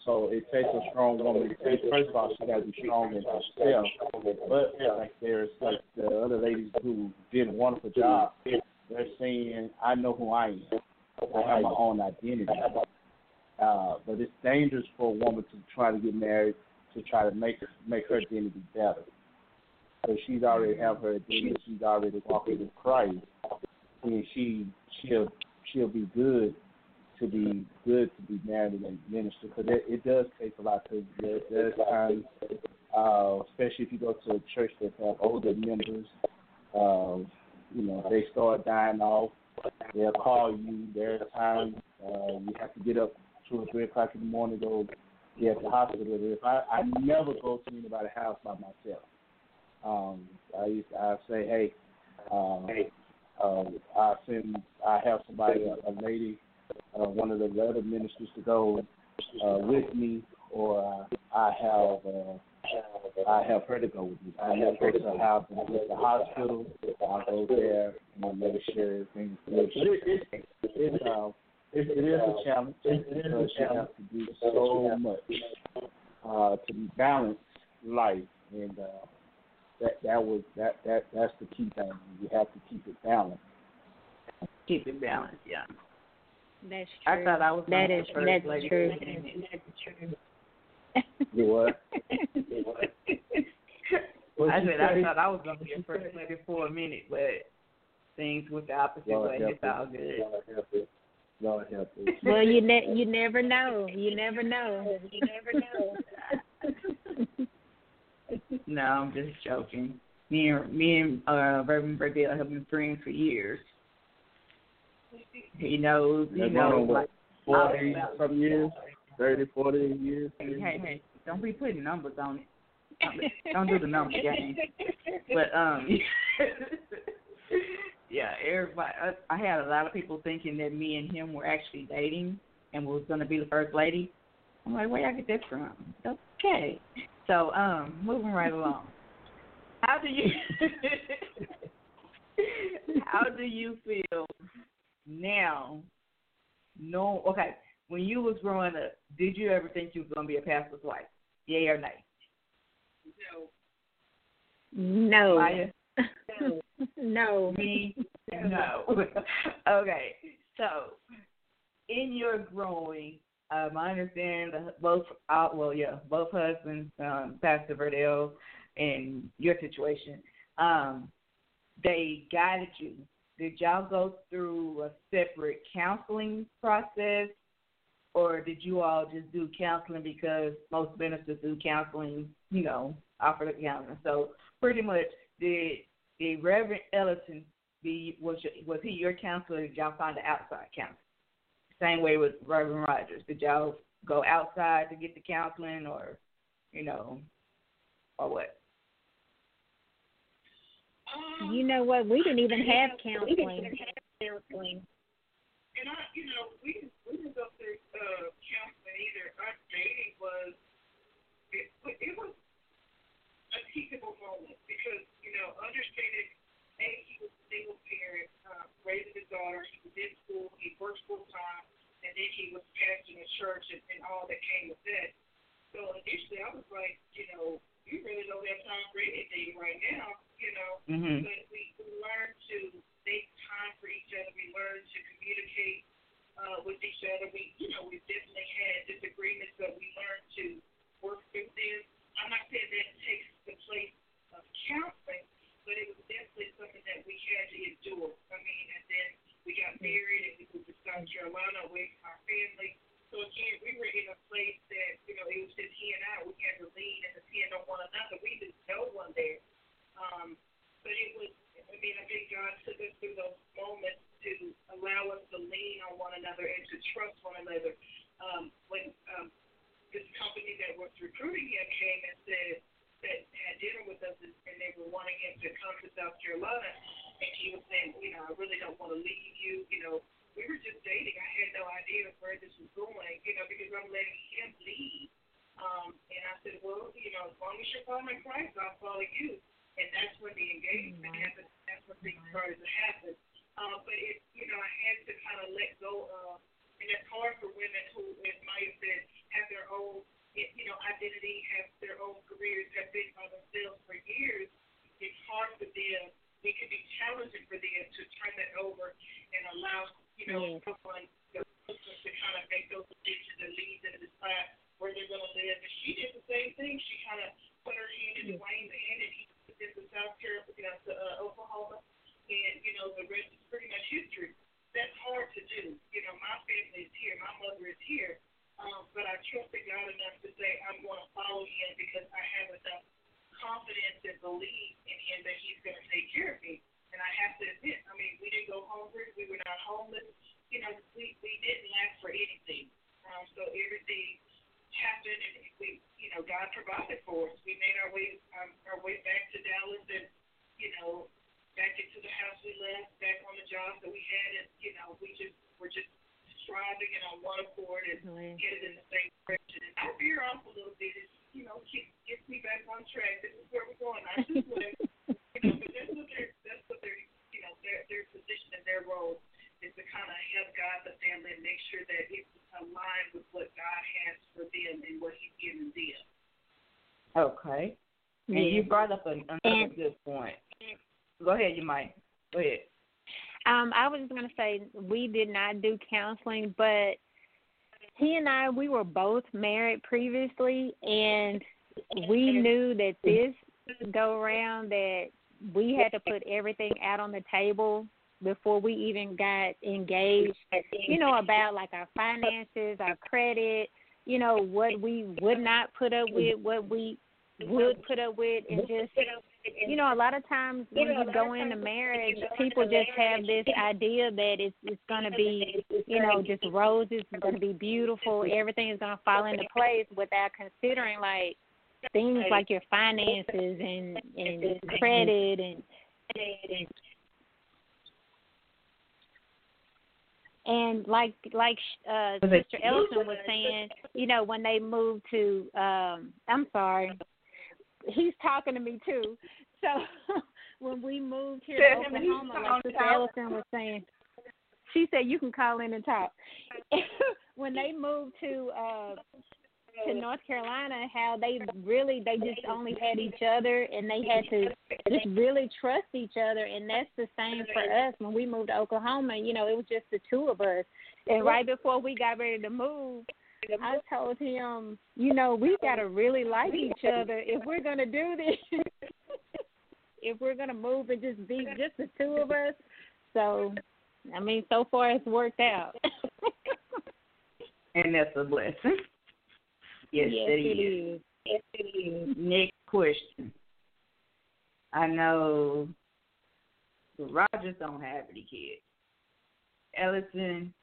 So it takes a strong woman. It takes, first of all, she got to be strong in herself. But like there's like the other ladies who did a wonderful job. They're saying, I know who I am. I have my own identity. Uh, but it's dangerous for a woman to try to get married to try to make make her identity better. So she's already have her identity. She's already walking with Christ, and she she'll she'll be good to be good to be married and minister, because it, it does take a lot. Because there, there's times, uh, especially if you go to a church that have older members, uh, you know, they start dying off. They'll call you. There's times uh, you have to get up two or three o'clock in the morning to go get to the hospital. If I, I never go to anybody's house by myself. Um, I used to, I say, hey, um, uh, I send, I have somebody, a, a lady, uh, one of the other ministers to go uh, with me, or uh, I have, uh, I have her to go with me. I never go to the house and go to the hospital. I go there and I make sure everything's good. But it, it, it's, uh, it, it is a challenge. It is a challenge. You have to do so much uh, to balance life, and uh, that that was that that that's the key thing. You have to keep it balanced. Keep it balanced, yeah. That's true. I thought I was that is first that's lady. true. You what? I said I thought I was gonna be a first lady for a minute, but things went the opposite Lord way. help It's all good. Lord help it. Lord help it. Well, you ne- you never know. You never know. You never know. No, I'm just joking. Me and me and uh, Reverend Burdell have been friends for years. He knows. He That's knows. what, Like, forty some years, thirty, forty years. hey, hey, hey, don't be putting numbers on it. Don't do the number game. But um, yeah, everybody. I, I had a lot of people thinking that me and him were actually dating and was going to be the first lady. I'm like, where y'all get that from? Okay. So um, moving right along. How do you how do you feel now? No, okay. When you was growing up, did you ever think you was going to be a pastor's wife? Yay or nay? No. Maya? No. Me? No. Okay. So, in your growing, um, I understand that both, uh, well, yeah, both husbands, um, Pastor Verdell, and your situation, um, they guided you. Did y'all go through a separate counseling process, or did you all just do counseling because most ministers do counseling, you know, offer the counseling? So pretty much, did, did Reverend Ellison be, was, your, was he your counselor, or did y'all find an outside counselor? Same way with Reverend Rogers. Did y'all go outside to get the counseling, or, you know, or what? You know what? We didn't even have counseling. And I, you know, we didn't, we didn't go through uh, counseling either. Our dating was, it, it was a teachable moment because, you know, understanding, A, he was a single parent, uh, raising his daughter, he was in school, he worked full time, and then he was pastoring a church and, and all that came with that. So initially I was like, you know, you really don't have time for anything right now, you know, Mm-hmm. but we, we learned to make time for each other. We learned to communicate uh, with each other. We, you know, we definitely had disagreements, but we learned to work through them. I'm not saying that takes the place of counseling, but it was definitely something that we had to endure. I mean, and then we got married and we moved to South Carolina away from our family. So again, we were in a place that, you know, it was just he and I. We had to lean and depend on one another. We didn't know one there. Um, but it was, I mean, I think God took us through those moments to allow us to lean on one another and to trust one another. Um, when um, this company that was recruiting him came and said that had dinner with us, and they were wanting him to come to South Carolina, and he was saying, you know, I really don't want to leave you. You know, we were just dating. I had no idea where this was going, you know, because I'm letting him lead. Um, and I said, well, you know, as long as you're following Christ, I'll follow you. And that's when the engagement happened. That's when things started to happen. Uh, but it, you know, I had to kind of let go of, and it's hard for women who, as Maya said, have their own, you know, identity, have their own careers, have been by themselves for years, it's hard for them. It can be challenging for them to turn that over and allow, you know, yes. someone to kind of make those decisions and lead them to decide where they're going to live. And she did the same thing. She kind of put her hand in Dwayne's hand, and he put this to South Carolina, you know, to uh, Oklahoma, and, you know, the rest is pretty much history. That's hard to do. You know, my family is here. My mother is here. Um, but I trusted God enough to say I'm going to follow him because I have enough confidence and belief in him that he's going to take care of me. And I have to admit, I mean, we didn't go hungry. We were not homeless. You know, we, we didn't lack for anything. Um, so everything happened, and we, you know, God provided for us. We made our way um, our way back to Dallas, and you know, back into the house we left, back on the jobs that we had, and you know, we just were just striving and on one accord and mm-hmm. headed in the same direction. And I veer off a little bit. It's, you know, keep gets me back on track. This is where we're going. I just went, you know, but that's what they're that's what they're you know their their position and their role is to kind of help guide the family and make sure that it's aligned with what God has for them and what He's given them. Okay. And yeah. you brought up another and, good point. Go ahead, you might. Go ahead. Um, I was just going to say we did not do counseling, but he and I, we were both married previously, and we knew that this go around that we had to put everything out on the table before we even got engaged, you know, about like our finances, our credit, you know, what we would not put up with, what we would put up with, and just, you know, a lot of times when you go into marriage, people just have this idea that it's, it's going to be, you know, just roses, it's going to be beautiful, everything is going to fall into place without considering, like, things like your finances and, and credit and, and like like uh, Sister Ellison was saying, you know, when they moved to, um, I'm sorry, he's talking to me too. So when we moved here to Oklahoma, like Sister Ellison was saying, she said you can call in and talk. When they moved to uh, to North Carolina, how they really, they just only had each other, and they had to just really trust each other, and that's the same for us. When we moved to Oklahoma, you know, it was just the two of us, and right before we got ready to move, I told him, you know, we got to really like each other if we're going to do this, if we're going to move and just be just the two of us. So, I mean, so far it's worked out. And that's a blessing. Yes, yes it, it is. is. Yes, it is. Next question. I know the Rogers don't have any kids. Ellison,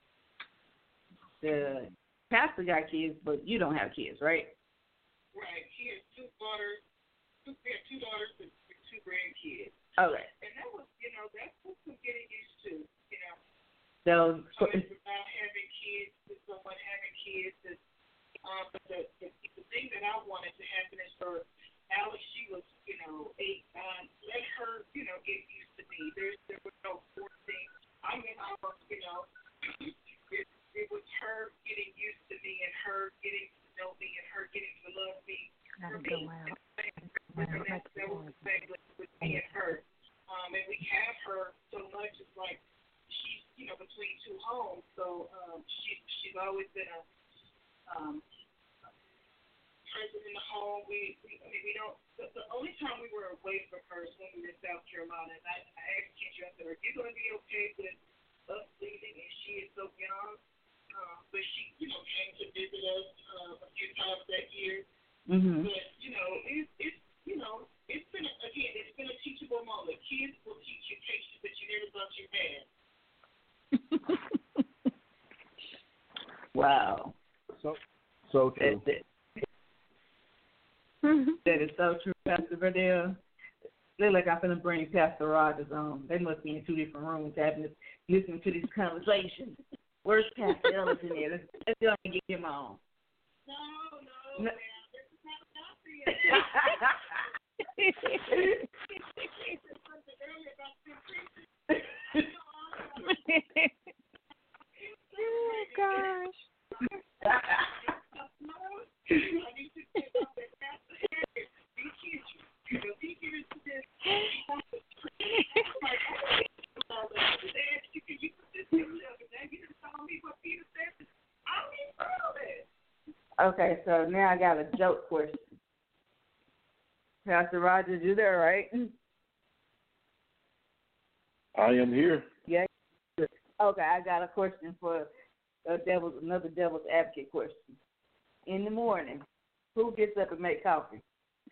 the pastor got kids, but you don't have kids, right? Right. He has two daughters. Two, we have two daughters and two grandkids. Okay. And that was, you know, that's what we're getting used to, you know. So, so it's about having kids, with someone having kids, is Um, but the, the the thing that I wanted to happen is for Alex, she was, you know, eight, nine. Let her, you know, get used to me. There's there was no forcing. I mean, I was, you know, it, it was her getting used to me and her getting to know me and her getting to love me. For me, that, that was the thing with, with me and her. Um, and we have her so much. It's like she's, you know, between two homes. So um, she she's always been a Um, present in the home. We, we, I mean, we don't. The, the only time we were away from her is when we were in South Carolina. And I, I asked Kendra, I said, "Are you going to be okay with us leaving?" And she is so young, uh, but she, you know, came to visit us uh, a few times that year. Mm-hmm. But you know, it, it's, you know, it's been a, again, it's been a teachable moment. Kids will teach you patience that you never thought you had. Wow. So, so true. That, that, that is so true, Pastor Verdell. Look like I'm going to bring Pastor Rogers on. They must be in two different rooms having this, listening to these conversations. Where's Pastor Ellison there? Let's, let's go and get him on. No, no, no. Man. This is not enough for you. Oh, gosh. Okay, so now I got a joke question. Pastor Rogers, you there, right? I am here. Yeah. Okay, I got a question for a devil's, another devil's advocate question. In the morning, who gets up and make coffee?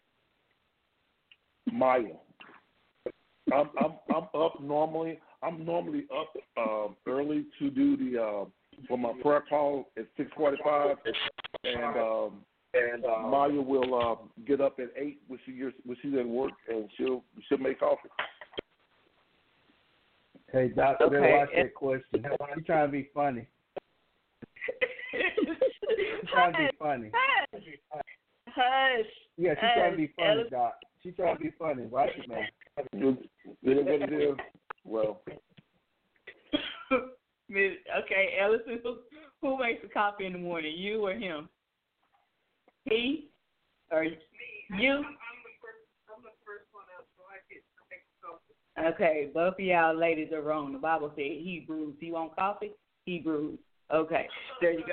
Maya. I'm I'm I'm up normally. I'm normally up um, early to do the uh, for my prayer call at six forty-five, and um, and uh, Maya will uh, get up at eight when she gets, when she's at work, and she'll she'll make coffee. Hey, Doctor, Okay. better watch that question. You trying to be funny? She trying to be funny. Hush. Hush. Yeah, she trying to be funny, Doc. She trying to be funny. Watch it, man. It is what it is. Well, Okay, Ellison, who, who makes the coffee in the morning, you or him? He or you? I'm the first. I'm the first one up, so I get to make coffee. Okay, both of y'all ladies are wrong. The Bible said he brews. He want coffee? He brews. Okay, there you go.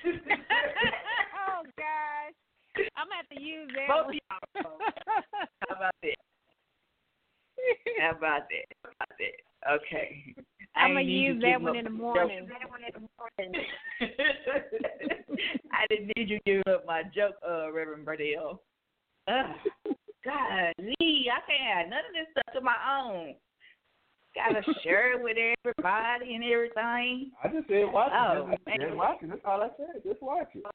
Oh gosh, I'm gonna have to use that. Both of one. y'all wrong. How about that? How about that? How about that? Okay. I'm I gonna ain't need you use that giving one up in the my morning. joke. I didn't need you giving up my joke, uh, Reverend Burdell. Uh, God, Lee, I can't have none of this stuff to my own. Gotta share it with everybody and everything. I just said watch Oh, it. Just, man. just watch it. That's all I said. Just watch it.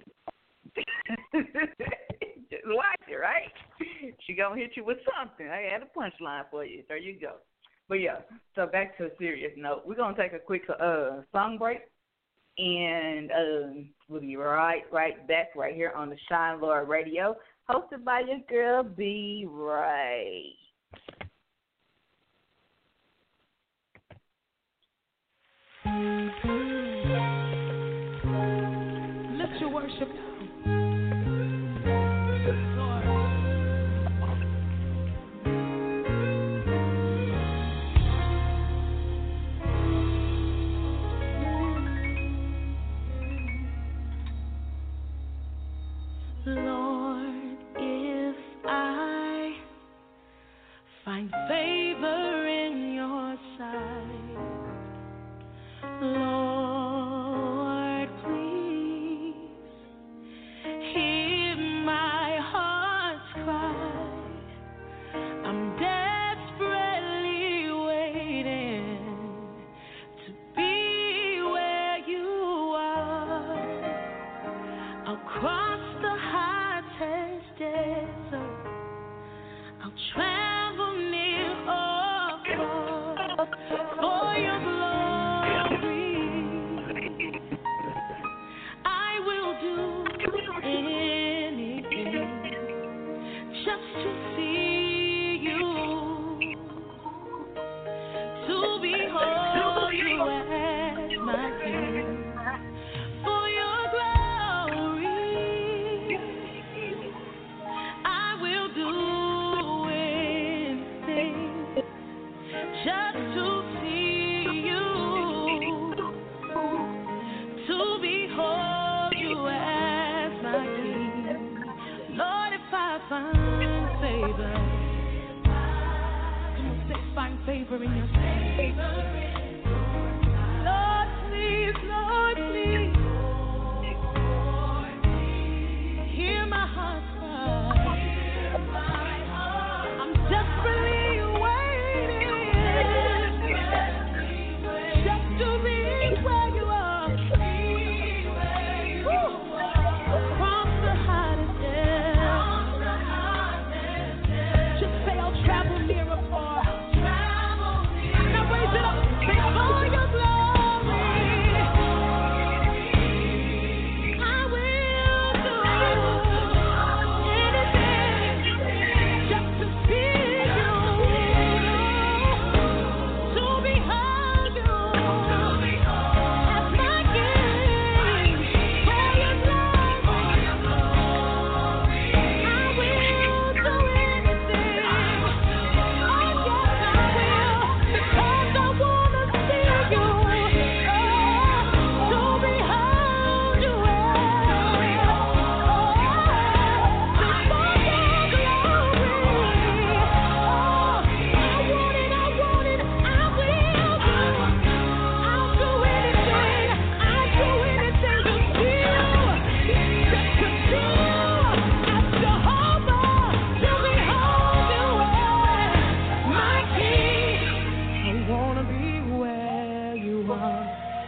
Just watch it, right? She gonna hit you with something. I had a punchline for you. There you go. But yeah, so back to a serious note. We're gonna take a quick uh song break, and um, we'll be right right back right here on the Shine Lord Radio, hosted by your girl B. Ray. Lift your worship now. Lord, if I find favor in your sight, Lord, please hear my heart's cry. I'm desperately waiting to be where you are. I'll cross the hottest desert. I'll travel near or far for your glory. I will do anything just to see you, to behold you as my king. For your glory, I will do anything just to see you, to behold you as my king. Lord, if I find favor, come on, say find favor in your sight. Lord, please.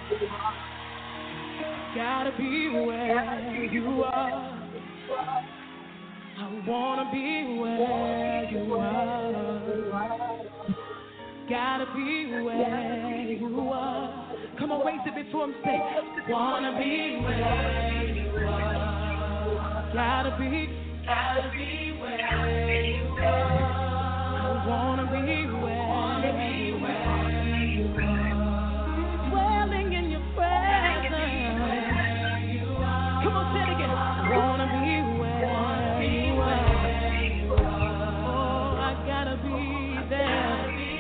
Gotta be where you are. I wanna be where you are. Gotta be where you are. Come on, raise it before I'm saying. Wanna be where you are. Gotta be, gotta be where you are. I wanna be where, wanna be where you are. Dwelling in your presence. Come on, say it again. Wanna be where you are. Oh, I gotta be there.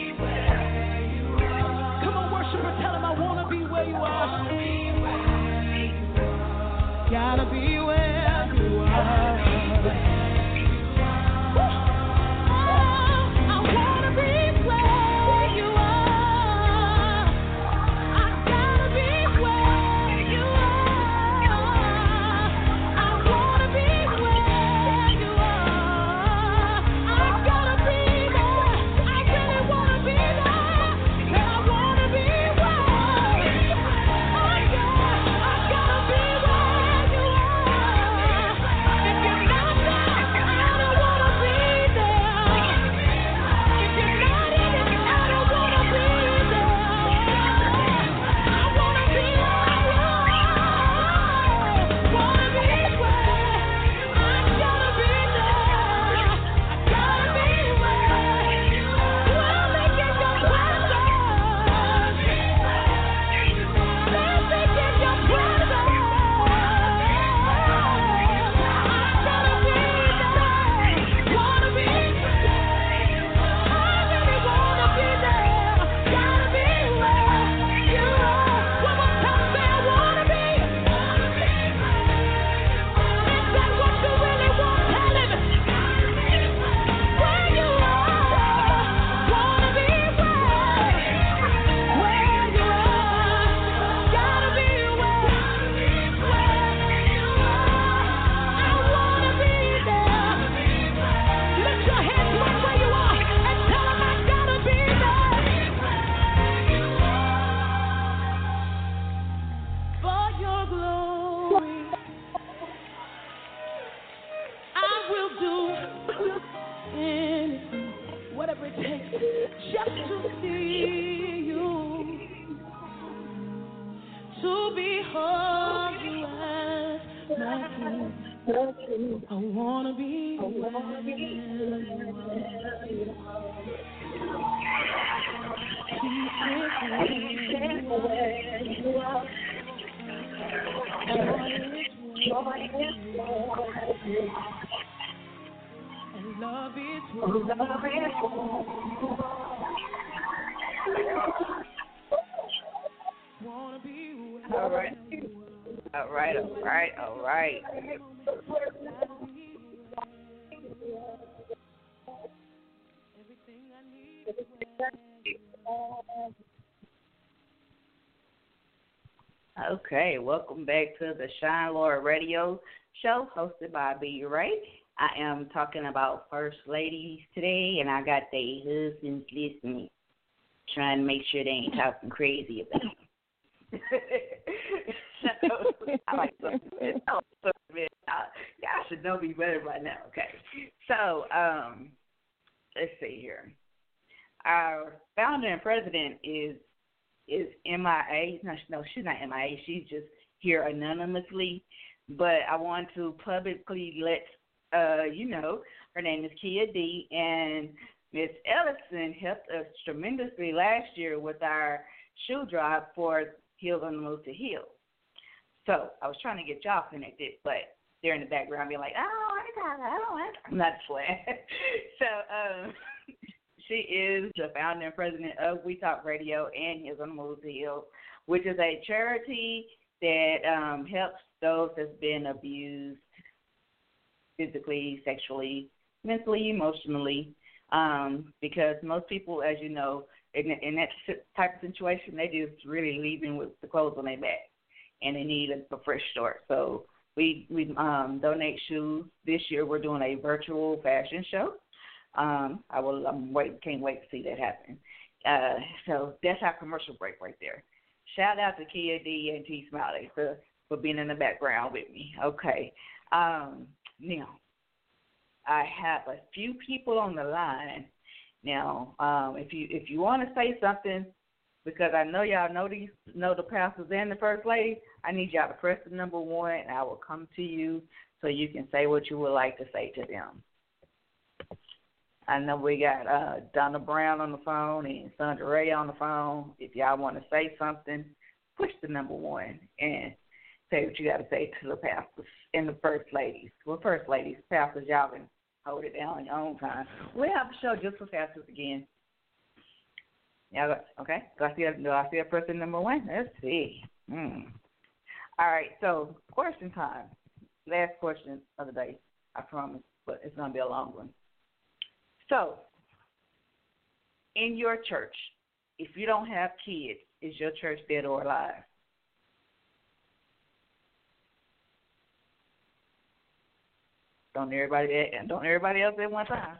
Tell him I wanna be where you are. Gotta be where you are. Oh, I wanna be where you are. I gotta be where you are. I wanna be where you are. I gotta be there. I really wanna be there. And I wanna be. I wanna be where you are. And love is wanna be where. All right. All right, all right, all right. Okay, welcome back to the Shine Lord Radio Show hosted by B. Ray. I am talking about First Ladies today, and I got their husbands listening, trying to make sure they ain't talking crazy about them. I like something. Y'all should know me better by now. Okay, so um, let's see here. Our founder and president is is M I A. No, no, she's not M I A. She's just here anonymously. But I want to publicly let uh, you know her name is Kia D. And Miss Ellison helped us tremendously last year with our shoe drive for Heels on the Move to Heal. So I was trying to get y'all connected, but they're in the background being like, oh, I got it. I don't want it. I'm not playing. So um, she is the founder and president of We Talk Radio and Heels on the Move to Heal, which is a charity that um, helps those that's been abused physically, sexually, mentally, emotionally, um, because most people, as you know, in, in that type of situation, they just really leaving with the clothes on their back, and they need a, a fresh start. So we we um, donate shoes. This year we're doing a virtual fashion show. Um, I will. I'm wait. Can't wait to see that happen. Uh, so that's our commercial break right there. Shout out to Kia D and T Smiley for, for being in the background with me. Okay. Um, now, I have a few people on the line. Now, um, if you if you want to say something, because I know y'all know these know the pastors and the first lady, I need y'all to press the number one, and I will come to you so you can say what you would like to say to them. I know we got uh, Donna Brown on the phone and Sandra Ray on the phone. If y'all want to say something, push the number one and say what you got to say to the pastors and the first ladies. Well, first ladies, pastors, y'all can hold it down on your own time. We'll have a show just for pastors again. Y'all got, okay? Do I see a, do I see a person number one? Let's see. Hmm. All right, so question time. Last question of the day, I promise, but it's going to be a long one. So, in your church, if you don't have kids, is your church dead or alive? Don't everybody don't everybody else at one time.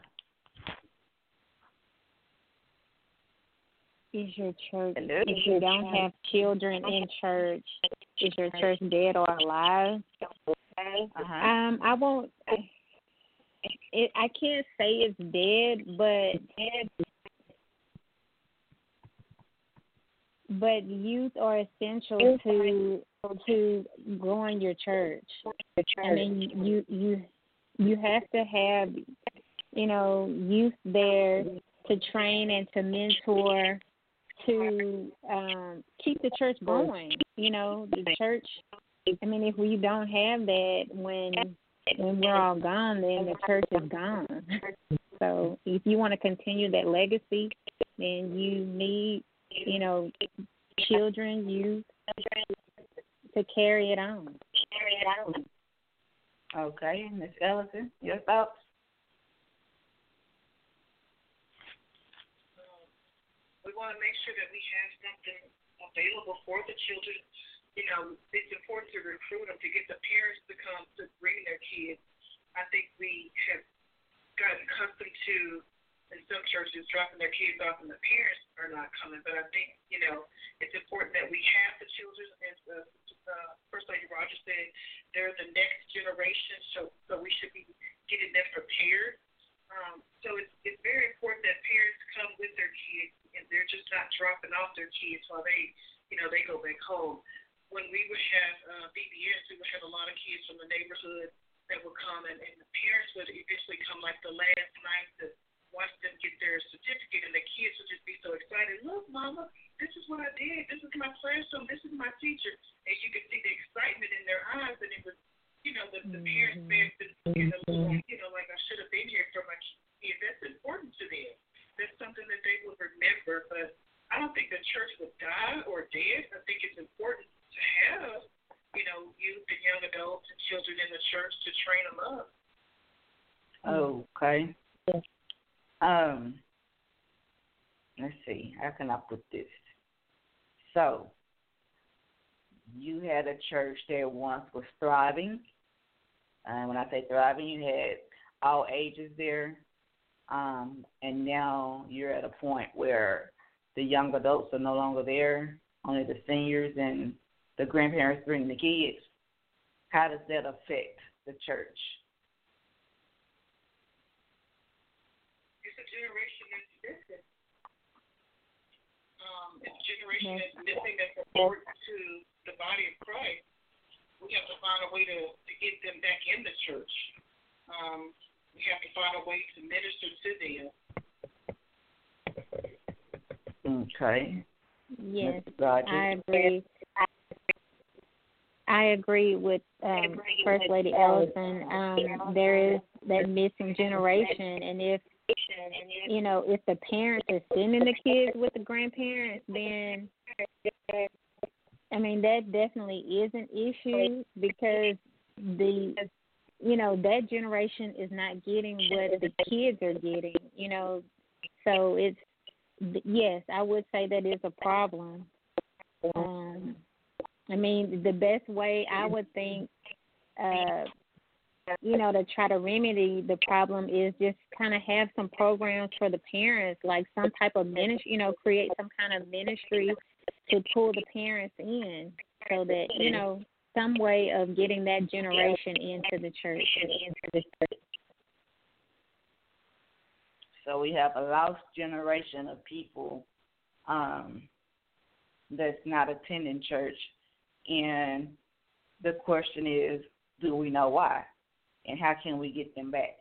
Is your church, Hello? if you don't have children in church, is your church dead or alive? Uh-huh. Um, I won't. It, I can't say it's dead, but but youth are essential to to growing your church. I mean, you you you have to have, you know, youth there to train and to mentor, to um, keep the church going. You know, the church. I mean, if we don't have that, when when we're all gone, then the church is gone. So if you want to continue that legacy, then you need, you know, children, youth, to carry it on. Okay, Miz Ellison, your thoughts? We want to make sure that we have something available for the children. You know, it's important to recruit them, to get the parents to come to bring their kids. I think we have gotten accustomed to, in some churches, dropping their kids off and the parents are not coming. But I think, you know, it's important that we have the children. As uh, uh, First Lady Rogers said, they're the next generation, so, so we should be getting them prepared. Um, so it's, it's very important that parents come with their kids, and they're just not dropping off their kids while they, you know, they go back home. When we would have uh, B B S, we would have a lot of kids from the neighborhood that would come, and, and the parents would eventually come like the last night to watch them get their certificate, and the kids would just be so excited. Look, Mama, this is what I did. This is my classroom. This is my teacher. And you could see the excitement in their eyes, and it was, you know, the, the parents may have been, you know, you know, like I should have been here for my kids. That's important to them. That's something that they would remember. But I don't think the church would die or dead. I think it's important to have, you know, youth and young adults and children in the church to train them up. Okay. Um, let's see. How can I put this? So, you had a church that once was thriving. And when I say thriving, you had all ages there. Um, and now you're at a point where the young adults are no longer there, only the seniors and the grandparents bring the kids. How does that affect the church? It's a generation that's missing. Um, it's a generation that's missing that's important to the body of Christ. We have to find a way to, to get them back in the church. Um, we have to find a way to minister to them. Okay. Yes, I agree. I agree with um, First Lady Ellison. Um, there is that missing generation, and if you know, if the parents are sending the kids with the grandparents, then I mean that definitely is an issue, because the you know that generation is not getting what the kids are getting. You know, so it's yes, I would say that is a problem. Um, I mean, the best way I would think, uh, you know, to try to remedy the problem is just kind of have some programs for the parents, like some type of ministry, you know, create some kind of ministry to pull the parents in so that, you know, some way of getting that generation into the church. So we have a lost generation of people um, that's not attending church, and the question is, do we know why, and how can we get them back?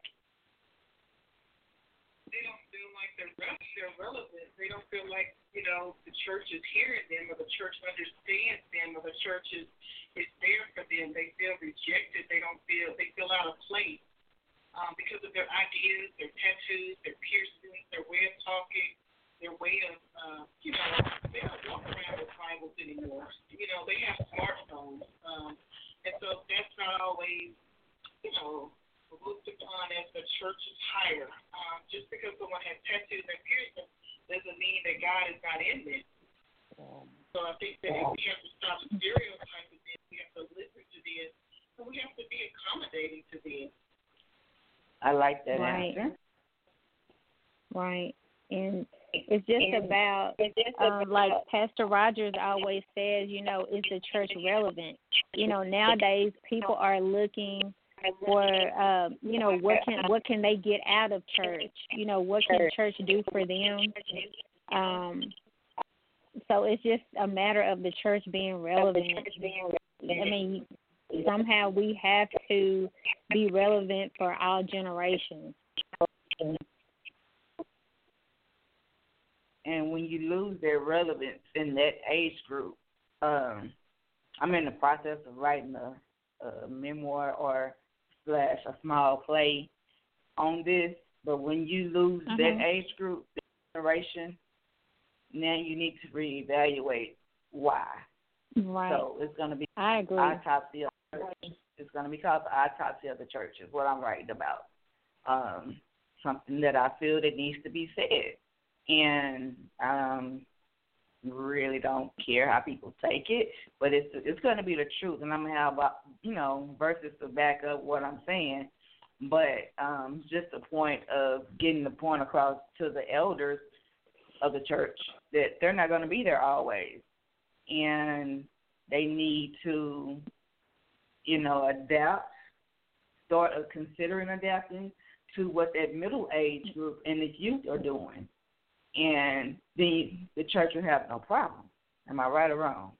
They don't feel like they're, they're relevant. They don't feel like, you know, the church is hearing them, or the church understands them, or the church is, is there for them. They feel rejected. They don't feel, they feel out of place um, because of their ideas, their tattoos, their piercings, their way of talking, their way of, uh, you know, they don't walk around with Bibles anymore. You know, they have smartphones. Um, and so that's not always, you know, looked upon as the church is higher. Um, just because someone has tattoos and piercings doesn't mean that God is not in them. So I think that we have to stop stereotyping them. We have to listen to them. And we have to be accommodating to them. I like that Right. answer. Right. And it's just about, um, like Pastor Rogers always says, you know, is the church relevant? You know, nowadays people are looking for, um, you know, what can what can they get out of church? You know, what can church do for them? Um, so it's just a matter of the church being relevant. I mean, somehow we have to be relevant for all generations. And when you lose their relevance in that age group, um, I'm in the process of writing a, a memoir or slash a small play on this. But when you lose Uh-huh. that age group, the generation, now you need to reevaluate why. Right. So it's going to be I agree. autopsy of the church. It's going to be called the autopsy of the church is what I'm writing about. Um, something that I feel that needs to be said. And um, really don't care how people take it, but it's it's going to be the truth, and I'm going to have, you know, verses to back up what I'm saying, but um, just a point of getting the point across to the elders of the church that they're not going to be there always, and they need to, you know, adapt, start considering adapting to what that middle age group and the youth are doing. And the the church will have no problem. Am I right or wrong?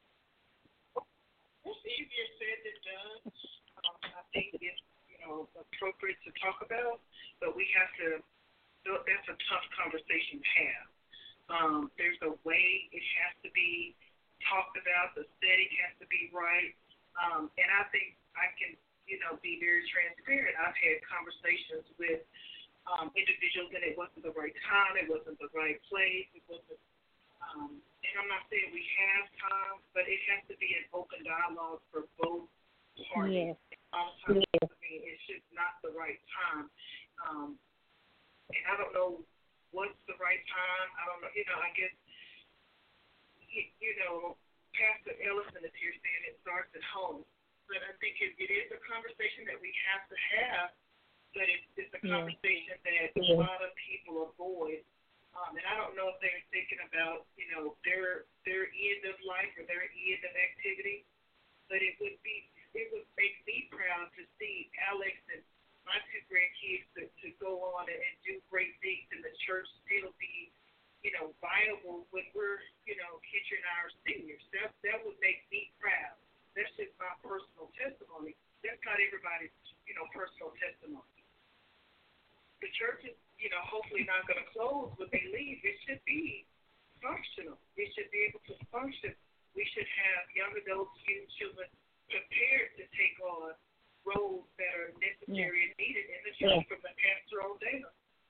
It's easier said than done. Um, I think it's, you know, appropriate to talk about, but we have to, that's a tough conversation to have. Um, there's a way it has to be talked about. The setting has to be right. Um, and I think I can, you know, be very transparent. I've had conversations with Um, individuals, and it wasn't the right time, it wasn't the right place, it wasn't, um, and I'm not saying we have time, but it has to be an open dialogue for both parties. Yes. A lot of times, yes. I mean, it's just not the right time. Um, and I don't know what's the right time. I don't know, you know, I guess, you, you know, Pastor Ellison is here saying it starts at home. But I think it, it is a conversation that we have to have. But it's, it's a conversation yeah. that a lot of people avoid. Um, and I don't know if they're thinking about, you know, their their end of life or their end of activity. But it would be, it would make me proud to see Alex and my two grandkids to, to go on and, and do great things in the church, still be, you know, viable when we're, you know, catching our seniors. That, that would make me proud. That's just my personal testimony. That's not everybody's, you know, personal testimony. The church is, you know, hopefully not going to close when they leave. It should be functional. It should be able to function. We should have young adults, youth, children prepared to take on roles that are necessary yeah. and needed in the church yeah. from the pastoral down.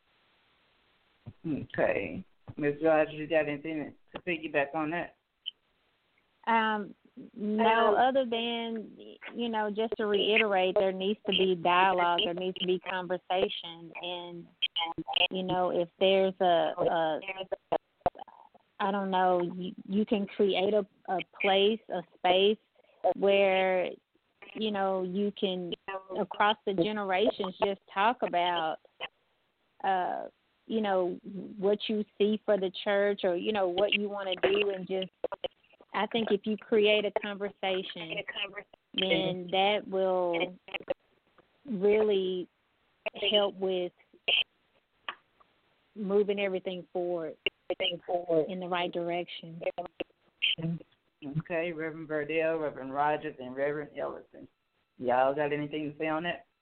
Okay. Miz Rogers, you got anything to piggyback on that? Um, no, other than, you know, just to reiterate, there needs to be dialogue, there needs to be conversation, and, you know, if there's a, a I don't know, you, you can create a, a place, a space where, you know, you can, across the generations, just talk about, uh, you know, what you see for the church or, you know, what you want to do. And just, I think if you create a conversation, then that will really help with moving everything forward, everything forward in the right direction. Okay, Reverend Verdell, Reverend Rogers, and Reverend Ellison. Y'all got anything to say on that?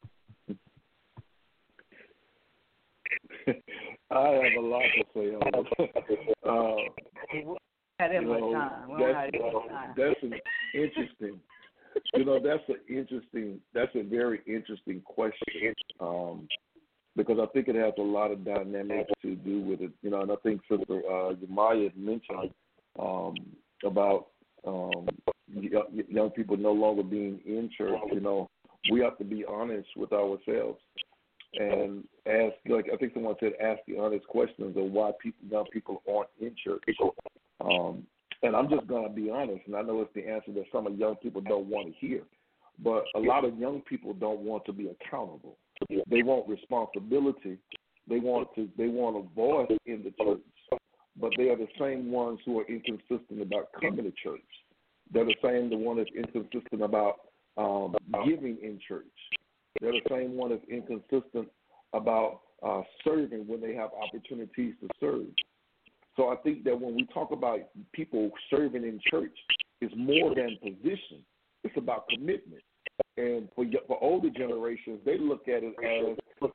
I have a lot to say on it. uh, Had that you much know, time. We that's, don't have that much time. that's an interesting. You know, that's an interesting. That's a very interesting question. Um, because I think it has a lot of dynamics to do with it. You know, and I think Sister uh, Yamaya had mentioned um, about um, young people no longer being in church. You know, we have to be honest with ourselves and ask, like I think someone said, ask the honest questions of why people, young people aren't in church. Um, and I'm just going to be honest, and I know it's the answer that some of young people don't want to hear, but a lot of young people don't want to be accountable. They want responsibility. They want to. They want a voice in the church, but they are the same ones who are inconsistent about coming to church. They're the same the one that's inconsistent about um, giving in church. They're the same one that's inconsistent about uh, serving when they have opportunities to serve. So I think that when we talk about people serving in church, it's more than position. It's about commitment. And for for older generations, they look at it as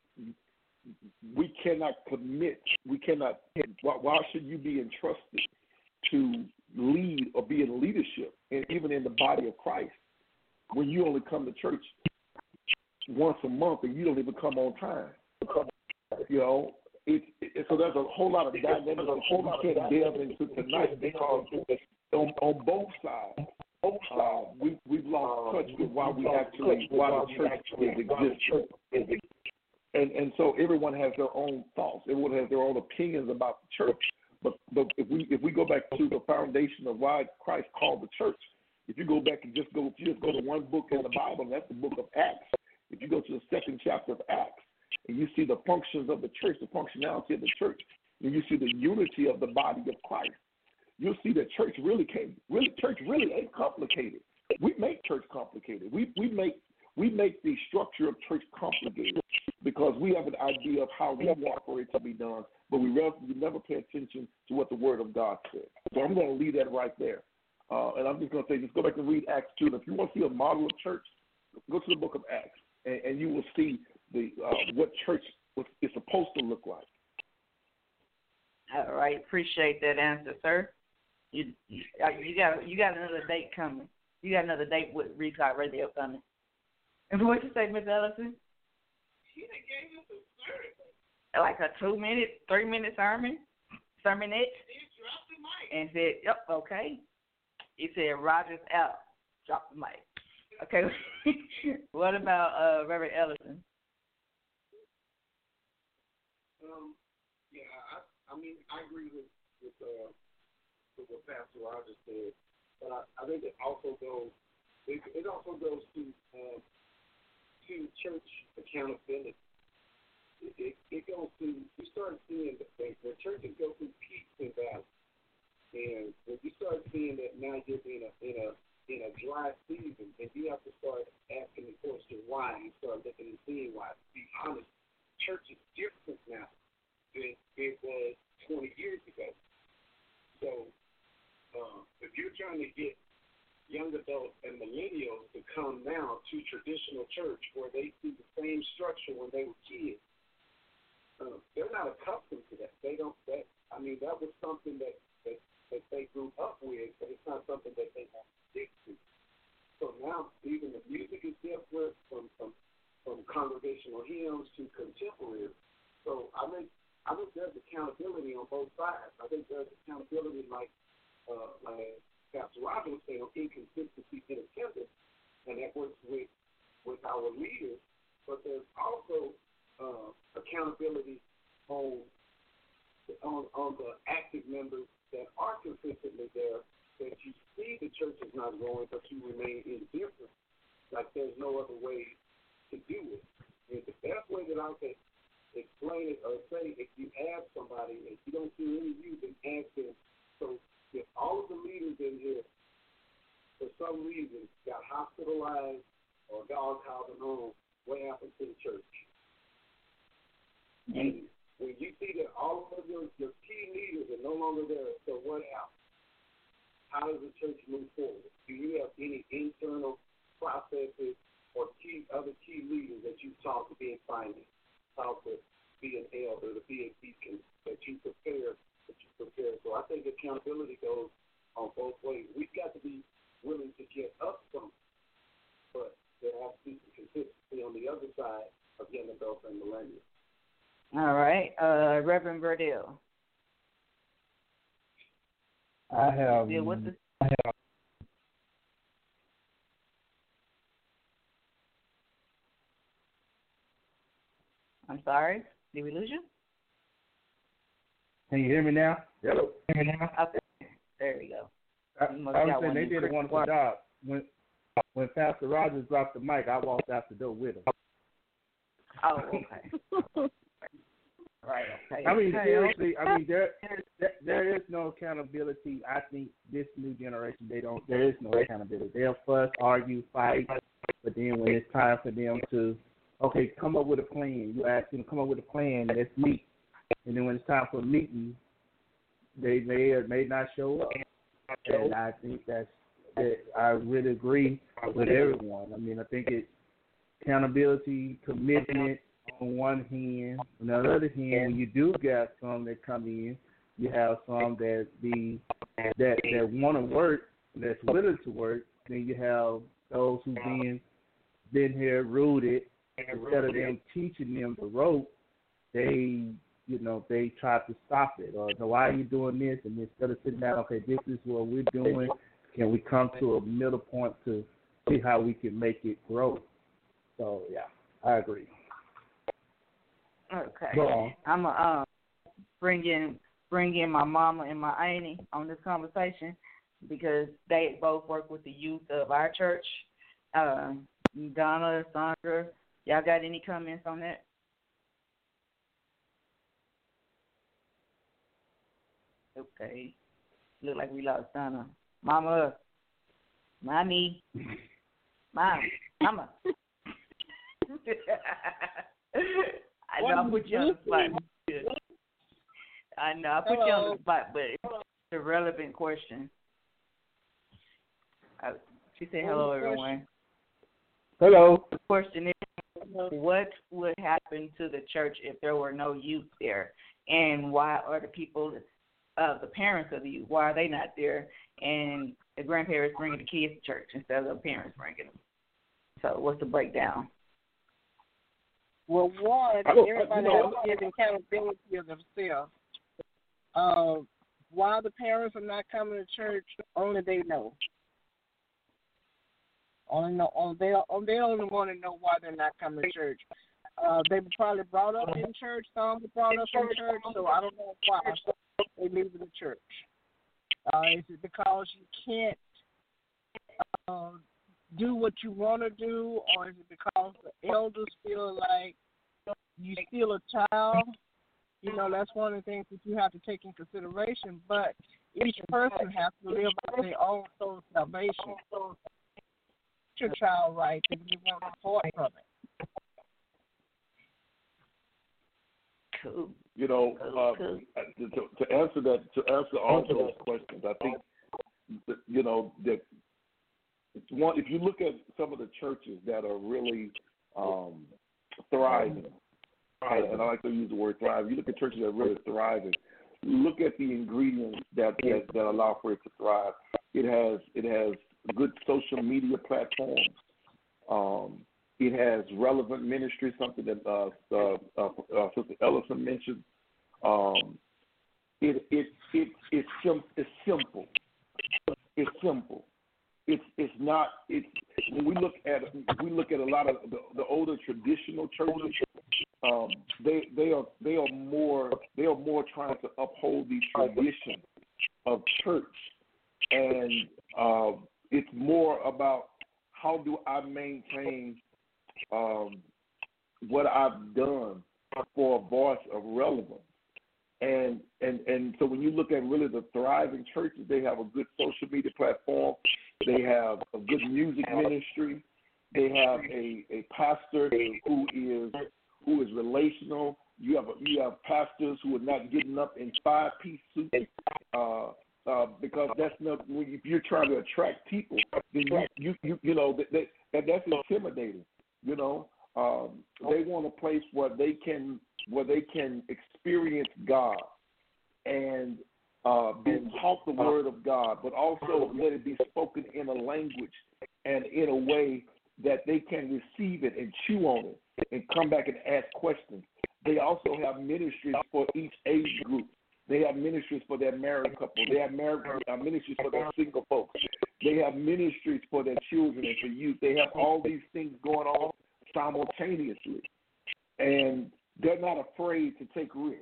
we cannot commit. We cannot. Why, why should you be entrusted to lead or be in leadership, and even in the body of Christ, when you only come to church once a month and you don't even come on time? You know, it, it, so there's a whole lot of dynamics that we can't delve into tonight because on, on both sides. Uh, we, we've lost touch with why we actually, why the church exists. And and so everyone has their own thoughts. Everyone has their own opinions about the church. But but if we if we go back to the foundation of why Christ called the church, if you go back and just go you just go to one book in the Bible, and that's the book of Acts. If you go to the second chapter of Acts, and you see the functions of the church, the functionality of the church, and you see the unity of the body of Christ, you'll see that church really can't really church really ain't complicated. We make church complicated. We we make we make the structure of church complicated because we have an idea of how we want for it to be done, but we, re- we never pay attention to what the Word of God says. So I'm going to leave that right there. Uh, and I'm just going to say, just go back and read Acts two. And if you want to see a model of church, go to the book of Acts, and, and you will see the uh, what church is supposed to look like. All right, appreciate that answer, sir. You you got you got another date coming. You got another date with Recloud Radio coming. And what you say, Miss Ellison? She done gave us a sermon. Like a two minute, three minute sermon, sermonette. She dropped the mic. And said, "Yep, okay." He said, "Rogers out." Drop the mic. Okay. What about uh, Reverend Ellison? Um, yeah, I, I mean, I agree with with, uh, with what Pastor Rogers said, but I, I think it also goes. It, it also goes to um, to church accountability. It, it, it goes to you start seeing that the churches go through peaks and valleys, and when you start seeing that now you're in a in a in a dry season, and you have to start asking the question why, and start looking and seeing why. To be honest, church is different now than it was twenty years ago. So uh, if you're trying to get young adults and millennials to come now to traditional church where they see the same structure when they were kids, uh, they're not accustomed to that. They don't. That I mean, that was something that, that that they grew up with, but it's not something that they want to stick to. So now, even the music is different from from, from congregational hymns to contemporary. So I think I think there's accountability on both sides. I think there's accountability, like uh, like Pastor Roger was saying, on inconsistency in attendance, and that works with with our leaders. But there's also uh, accountability on, on on the active members that are consistently there. That you see the church is not growing, but you remain indifferent. Like there's no other way to do it. And the best way that I could explain it or say if you ask somebody, if you don't see any youth, then ask them. So if all of the leaders in here, for some reason, got hospitalized or doghoused and on, what happened to the church? And when you see that all of your, your key leaders are no longer there, so what happens? How does the church move forward? Do you have any internal processes or key other key leaders that you taught to be in finance, taught to be an elder, to be a deacon, that you prepare, that you prepare? So I think accountability goes on both ways. We've got to be willing to get up some, but there has to be some consistency on the other side of young adults and millennials. All right, uh, Reverend Verdell. I have. Deal with this. I have. I'm sorry. Did we lose you? Can you hear me now? Hello. Hear me now? Okay. There we go. I, I was saying they did a wonderful job. When when Pastor Rogers dropped the mic, I walked out the door with him. Oh, okay. Right. Okay. I mean, seriously, I mean, there, there there is no accountability. I think this new generation, they don't. There is no accountability. They'll fuss, argue, fight, but then when it's time for them to, okay, come up with a plan. You ask them to come up with a plan. Let's meet. And then when it's time for a meeting, they may or may not show up. And I think that's that. I really agree with everyone. I mean, I think it's accountability, commitment. On one hand, on the other hand, when you do get some that come in, you have some that be that that want to work, that's willing to work. Then you have those who been been here rooted. Instead of them teaching them the rope, they you know they try to stop it or no, why are you doing this? And instead of sitting down, okay, this is what we're doing. Can we come to a middle point to see how we can make it grow? So yeah, I agree. Okay. I'm going to uh, bring in bring in my mama and my auntie on this conversation because they both work with the youth of our church. Uh, Donna, Sandra, y'all got any comments on that? Okay. Look like we lost Donna. Mama, mommy, mom, mama. I know I put you on the spot. I know I put Hello. you on the spot, but it's a relevant question. I, she said, "Hello, everyone." Hello. The question is, what would happen to the church if there were no youth there, and why are the people, uh, the parents of the youth, why are they not there, and the grandparents bringing the kids to church instead of the parents bringing them? So, what's the breakdown? Well, one, everybody has to give accountability of themselves. Uh, why the parents are not coming to church, only they know. Only know, only they, they only want to know why they're not coming to church. Uh, they were probably brought up in church. Some were brought up in church, so I don't know why they leave the church. Uh, is it because you can't uh, do what you want to do, or is it because the elders feel like you still a child? You know, that's one of the things that you have to take in consideration. But each person has to live by their own soul salvation. It's your child right, and you want support from it. Cool. You know, uh, to, to answer that, to answer all those questions, I think, that, you know, that one, if you look at some of the churches that are really um, thriving, and I like to use the word thrive, you look at churches that are really thriving, look at the ingredients that, that, that allow for it to thrive. It has it has good social media platforms. Um, it has relevant ministry, something that uh, uh, uh, uh, Sister Ellison mentioned. Um, it it it it's, sim- it's simple. It's simple. It's it's not. It's when we look at we look at a lot of the, the older traditional churches. Um, they they are they are more they are more trying to uphold the tradition of church, and uh, it's more about how do I maintain um, what I've done for a voice of relevance. And, and and so when you look at really the thriving churches, they have a good social media platform. They have a good music ministry. They have a, a pastor who is who is relational. You have a, you have pastors who are not getting up in five piece suits uh, uh, because that's not if you're trying to attract people, then you you you, you know that, that, that that's intimidating. You know, um, they want a place where they can where they can experience God and uh, be taught the word of God, but also let it be spoken in a language and in a way that they can receive it and chew on it and come back and ask questions. They also have ministries for each age group. They have ministries for their married couple. They have married, uh, ministries for their single folks. They have ministries for their children and for youth. They have all these things going on simultaneously. And they're not afraid to take risk.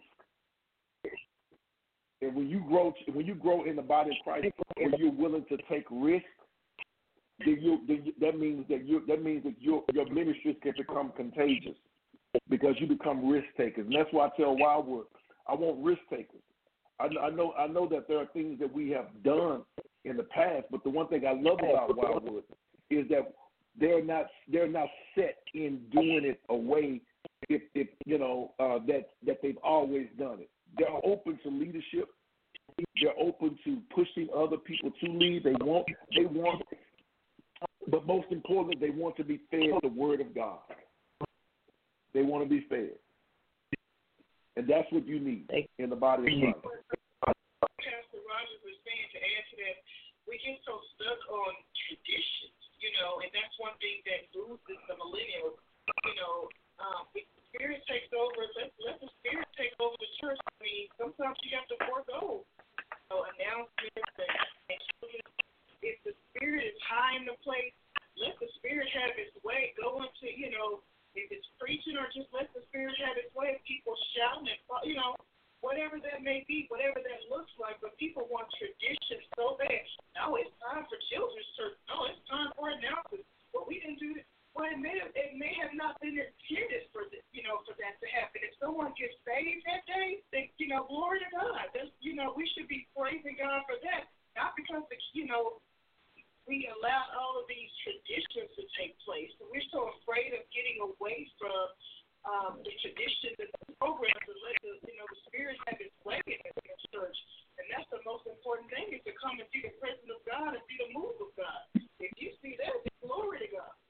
And when you grow, when you grow in the body of Christ, when you're willing to take risk, then you, then you, that means that you that means that your your ministries can become contagious because you become risk takers. And that's why I tell Wildwood, I want risk takers. I, I know I know that there are things that we have done in the past, but the one thing I love about Wildwood is that they're not they're not set in doing it a way if, if you know uh, that that they've always done it. They're open to leadership. They're open to pushing other people to lead. They want they want, but most importantly, they want to be fed the word of God. They want to be fed, and that's what you need in the body of Christ. Pastor Rogers was saying, to add to that, we get so stuck on traditions, you know, and that's one thing that loses the millennials. You know, um, if the Spirit takes over, let, let the Spirit take over the church. I mean, sometimes you have to forego, you know, announcements and, and children. If the Spirit is high in the place, let the Spirit have its way. Go into, you know, if it's preaching or just let the Spirit have its way. People shouting and, you know, whatever that may be, whatever that looks like. But people want tradition so bad. No, it's time for children's church. No, it's time for announcements. Well, we didn't do this. Well, it may have, it may have not been intended for this, you know, for that to happen. If someone gets saved that day, then, you know, glory to God. That's, you know, we should be praising God for that, not because, the, you know, we allow all of these traditions to take place. So we're so afraid of getting away from um, the traditions and the programs and let the, you know, the Spirit have its way in the church. And that's the most important thing, is to come and see the presence of God and see the move of God. If you see that, then glory to God.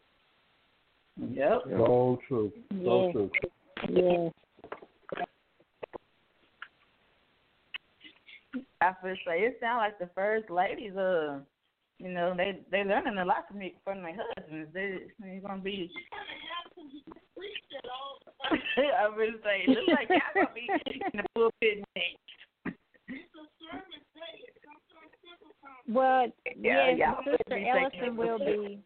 Yep. So true. So Yeah. true. Yeah. I first say it sounds like the first ladies, uh, you know, they they learning a lot from me from their husbands. They they're gonna be. I would say it looks like y'all gonna be in the pulpit next. Well, Yeah, yes, yeah. Sister Ellison will be.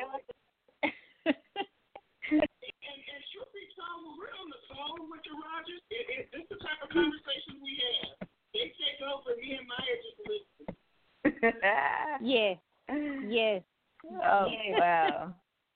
And, and truth be told, when we're on the phone with the Rogers, it, it, this is the type of conversations we have. They take over, me and Maya just listen. Yes. Yes. Oh, Yes. wow.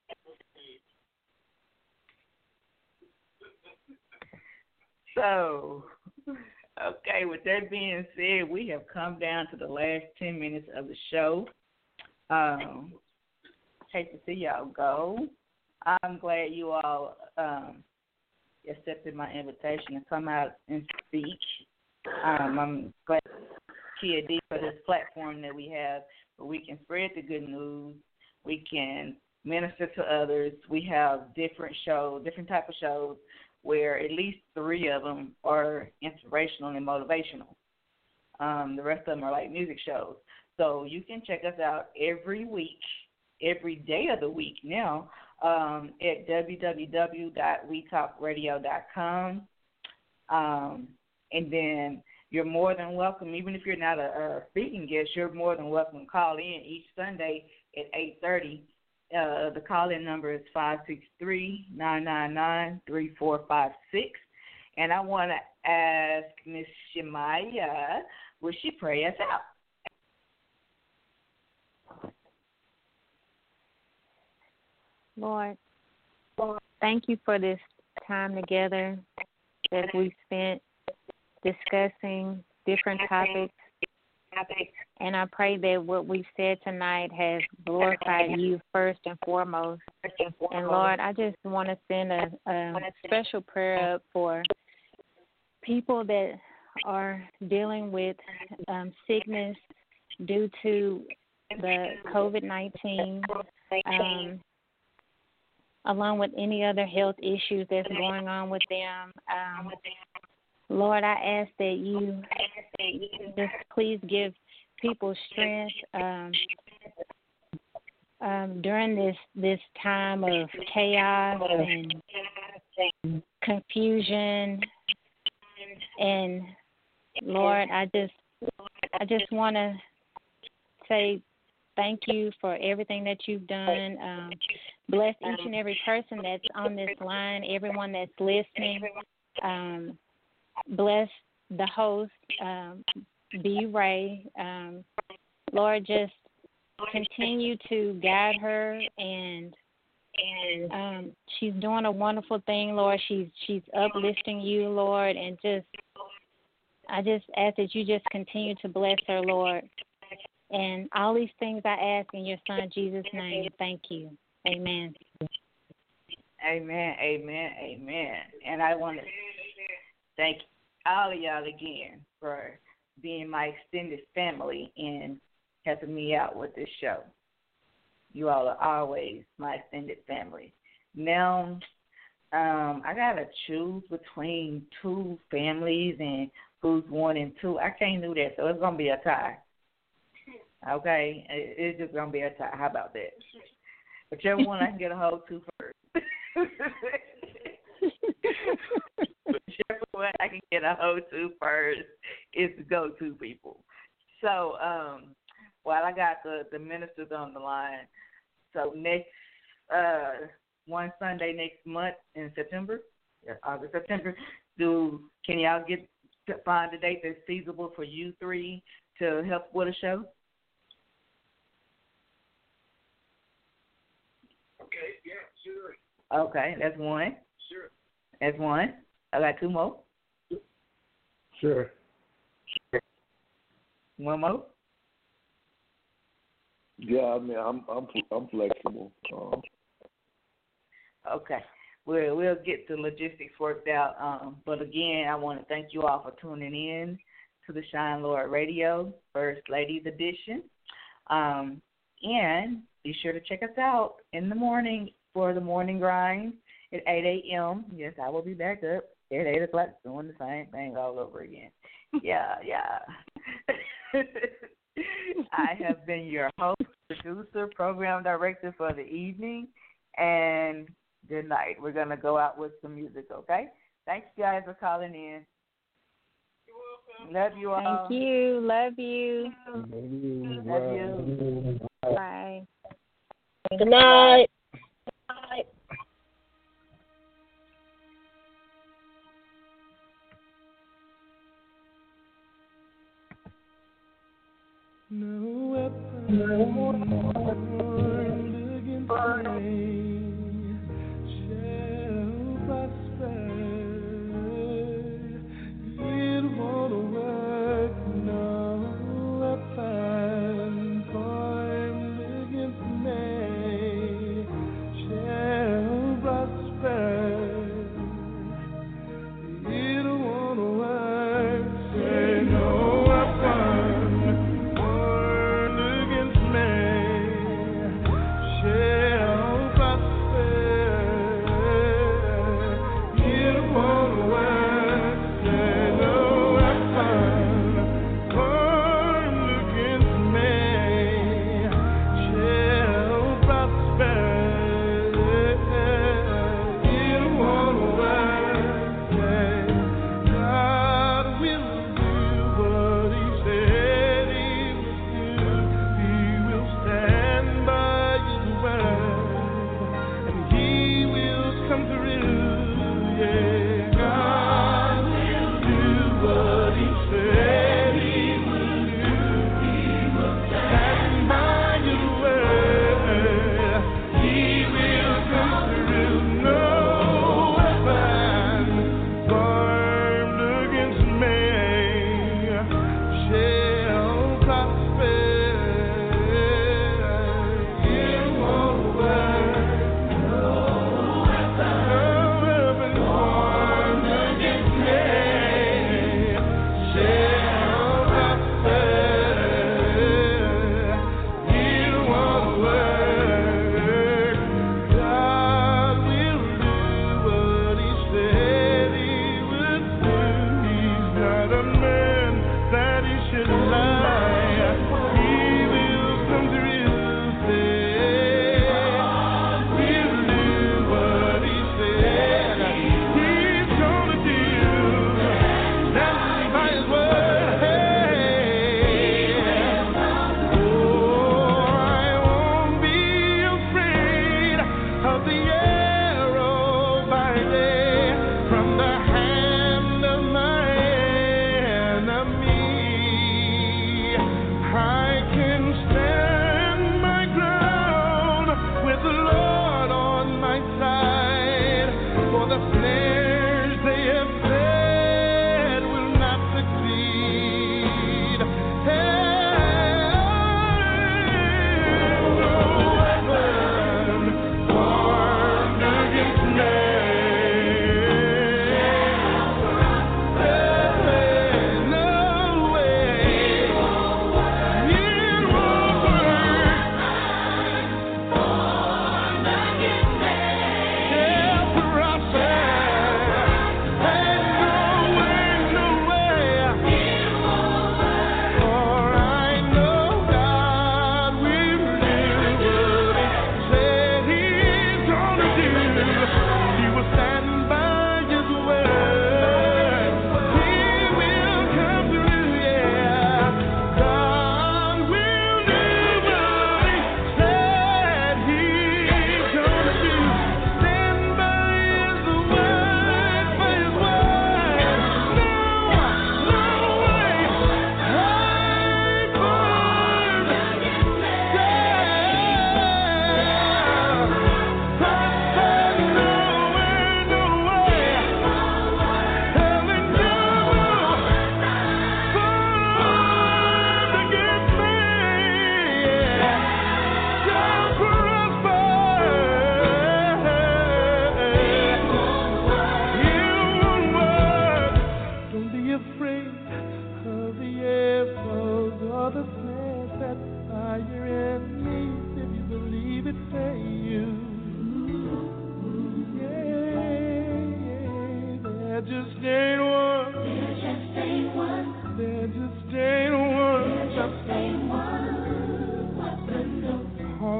So, okay, with that being said, we have come down to the last ten minutes of the show. Um, hate to see y'all go. I'm glad you all um, accepted my invitation to come out and speak. Um, I'm glad Kia D for this platform that we have where we can spread the good news. We can minister to others. We have different shows, different type of shows where at least three of them are inspirational and motivational. Um, the rest of them are like music shows. So you can check us out every week, every day of the week now, um, at w w w dot we talk radio dot com. Um, and then you're more than welcome, even if you're not a, a speaking guest, you're more than welcome to call in each Sunday at eight thirty. Uh, the call-in number is five six three, nine nine nine, three four five six. And I want to ask Miss Shemaya, will she pray us out? Lord, thank you for this time together. as we spent discussing different topics. And I pray that what we've said tonight has glorified you first and foremost. And Lord, I just want to send a, a special prayer up for people that are dealing with um, sickness due to the COVID nineteen, um, along with any other health issues that's going on with them. Um, Lord, I ask that you just please give people strength um, um, during this, this time of chaos and confusion. And Lord, I just I just want to say thank you for everything that you've done. Um, bless each and every person that's on this line, everyone that's listening. Um, bless the host, um, B. Ray. Um, Lord, just continue to guide her, and and um, she's doing a wonderful thing, Lord. She's she's uplifting you, Lord, and just I just ask that you just continue to bless her, Lord. And all these things I ask in your Son Jesus' name. Thank you. Amen. Amen, amen, amen. And I want to thank all of y'all again for being my extended family and helping me out with this show. You all are always my extended family. Now, um, I got to choose between two families and who's one and two. I can't do that, so it's going to be a tie. Okay? It's just going to be a tie. How about that? Whichever one I can get a hold to first. Whichever one I can get a hold to first is the go-to people. So, um, while I got the, the ministers on the line, so next uh, one Sunday next month in September, August, September, do can y'all get to find a date that's feasible for you three to help with a show? Okay, yeah, sure. Okay, that's one. Sure. That's one. I got two more. Sure. One more. Yeah, I mean, I'm I'm I'm flexible. Um, Okay. We'll, we'll get the logistics worked out. Um, but, again, I want to thank you all for tuning in to the Shine Lord Radio First Ladies Edition. Um, and be sure to check us out in the morning for the morning grind at eight a.m. Yes, I will be back up at eight o'clock doing the same thing all over again. Yeah, yeah. I have been your host, producer, program director for the evening, and good night. We're going to go out with some music, okay? Thanks, guys, for calling in. You're welcome. Love you all. Thank you. Love you. Love you. Bye. Good night. Bye. No weapon formed against me shall prosper. It won't work. No weapon formed against me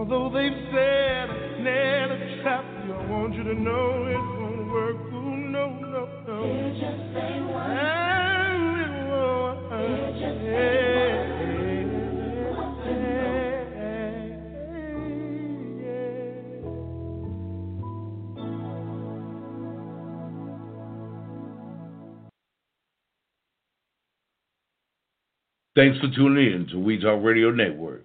Although they've said never trap you, I want you to know it won't work. Ooh, no, no, no. It just ain't right. It won't. It just ain't Thanks for tuning in to We Talk Radio Network.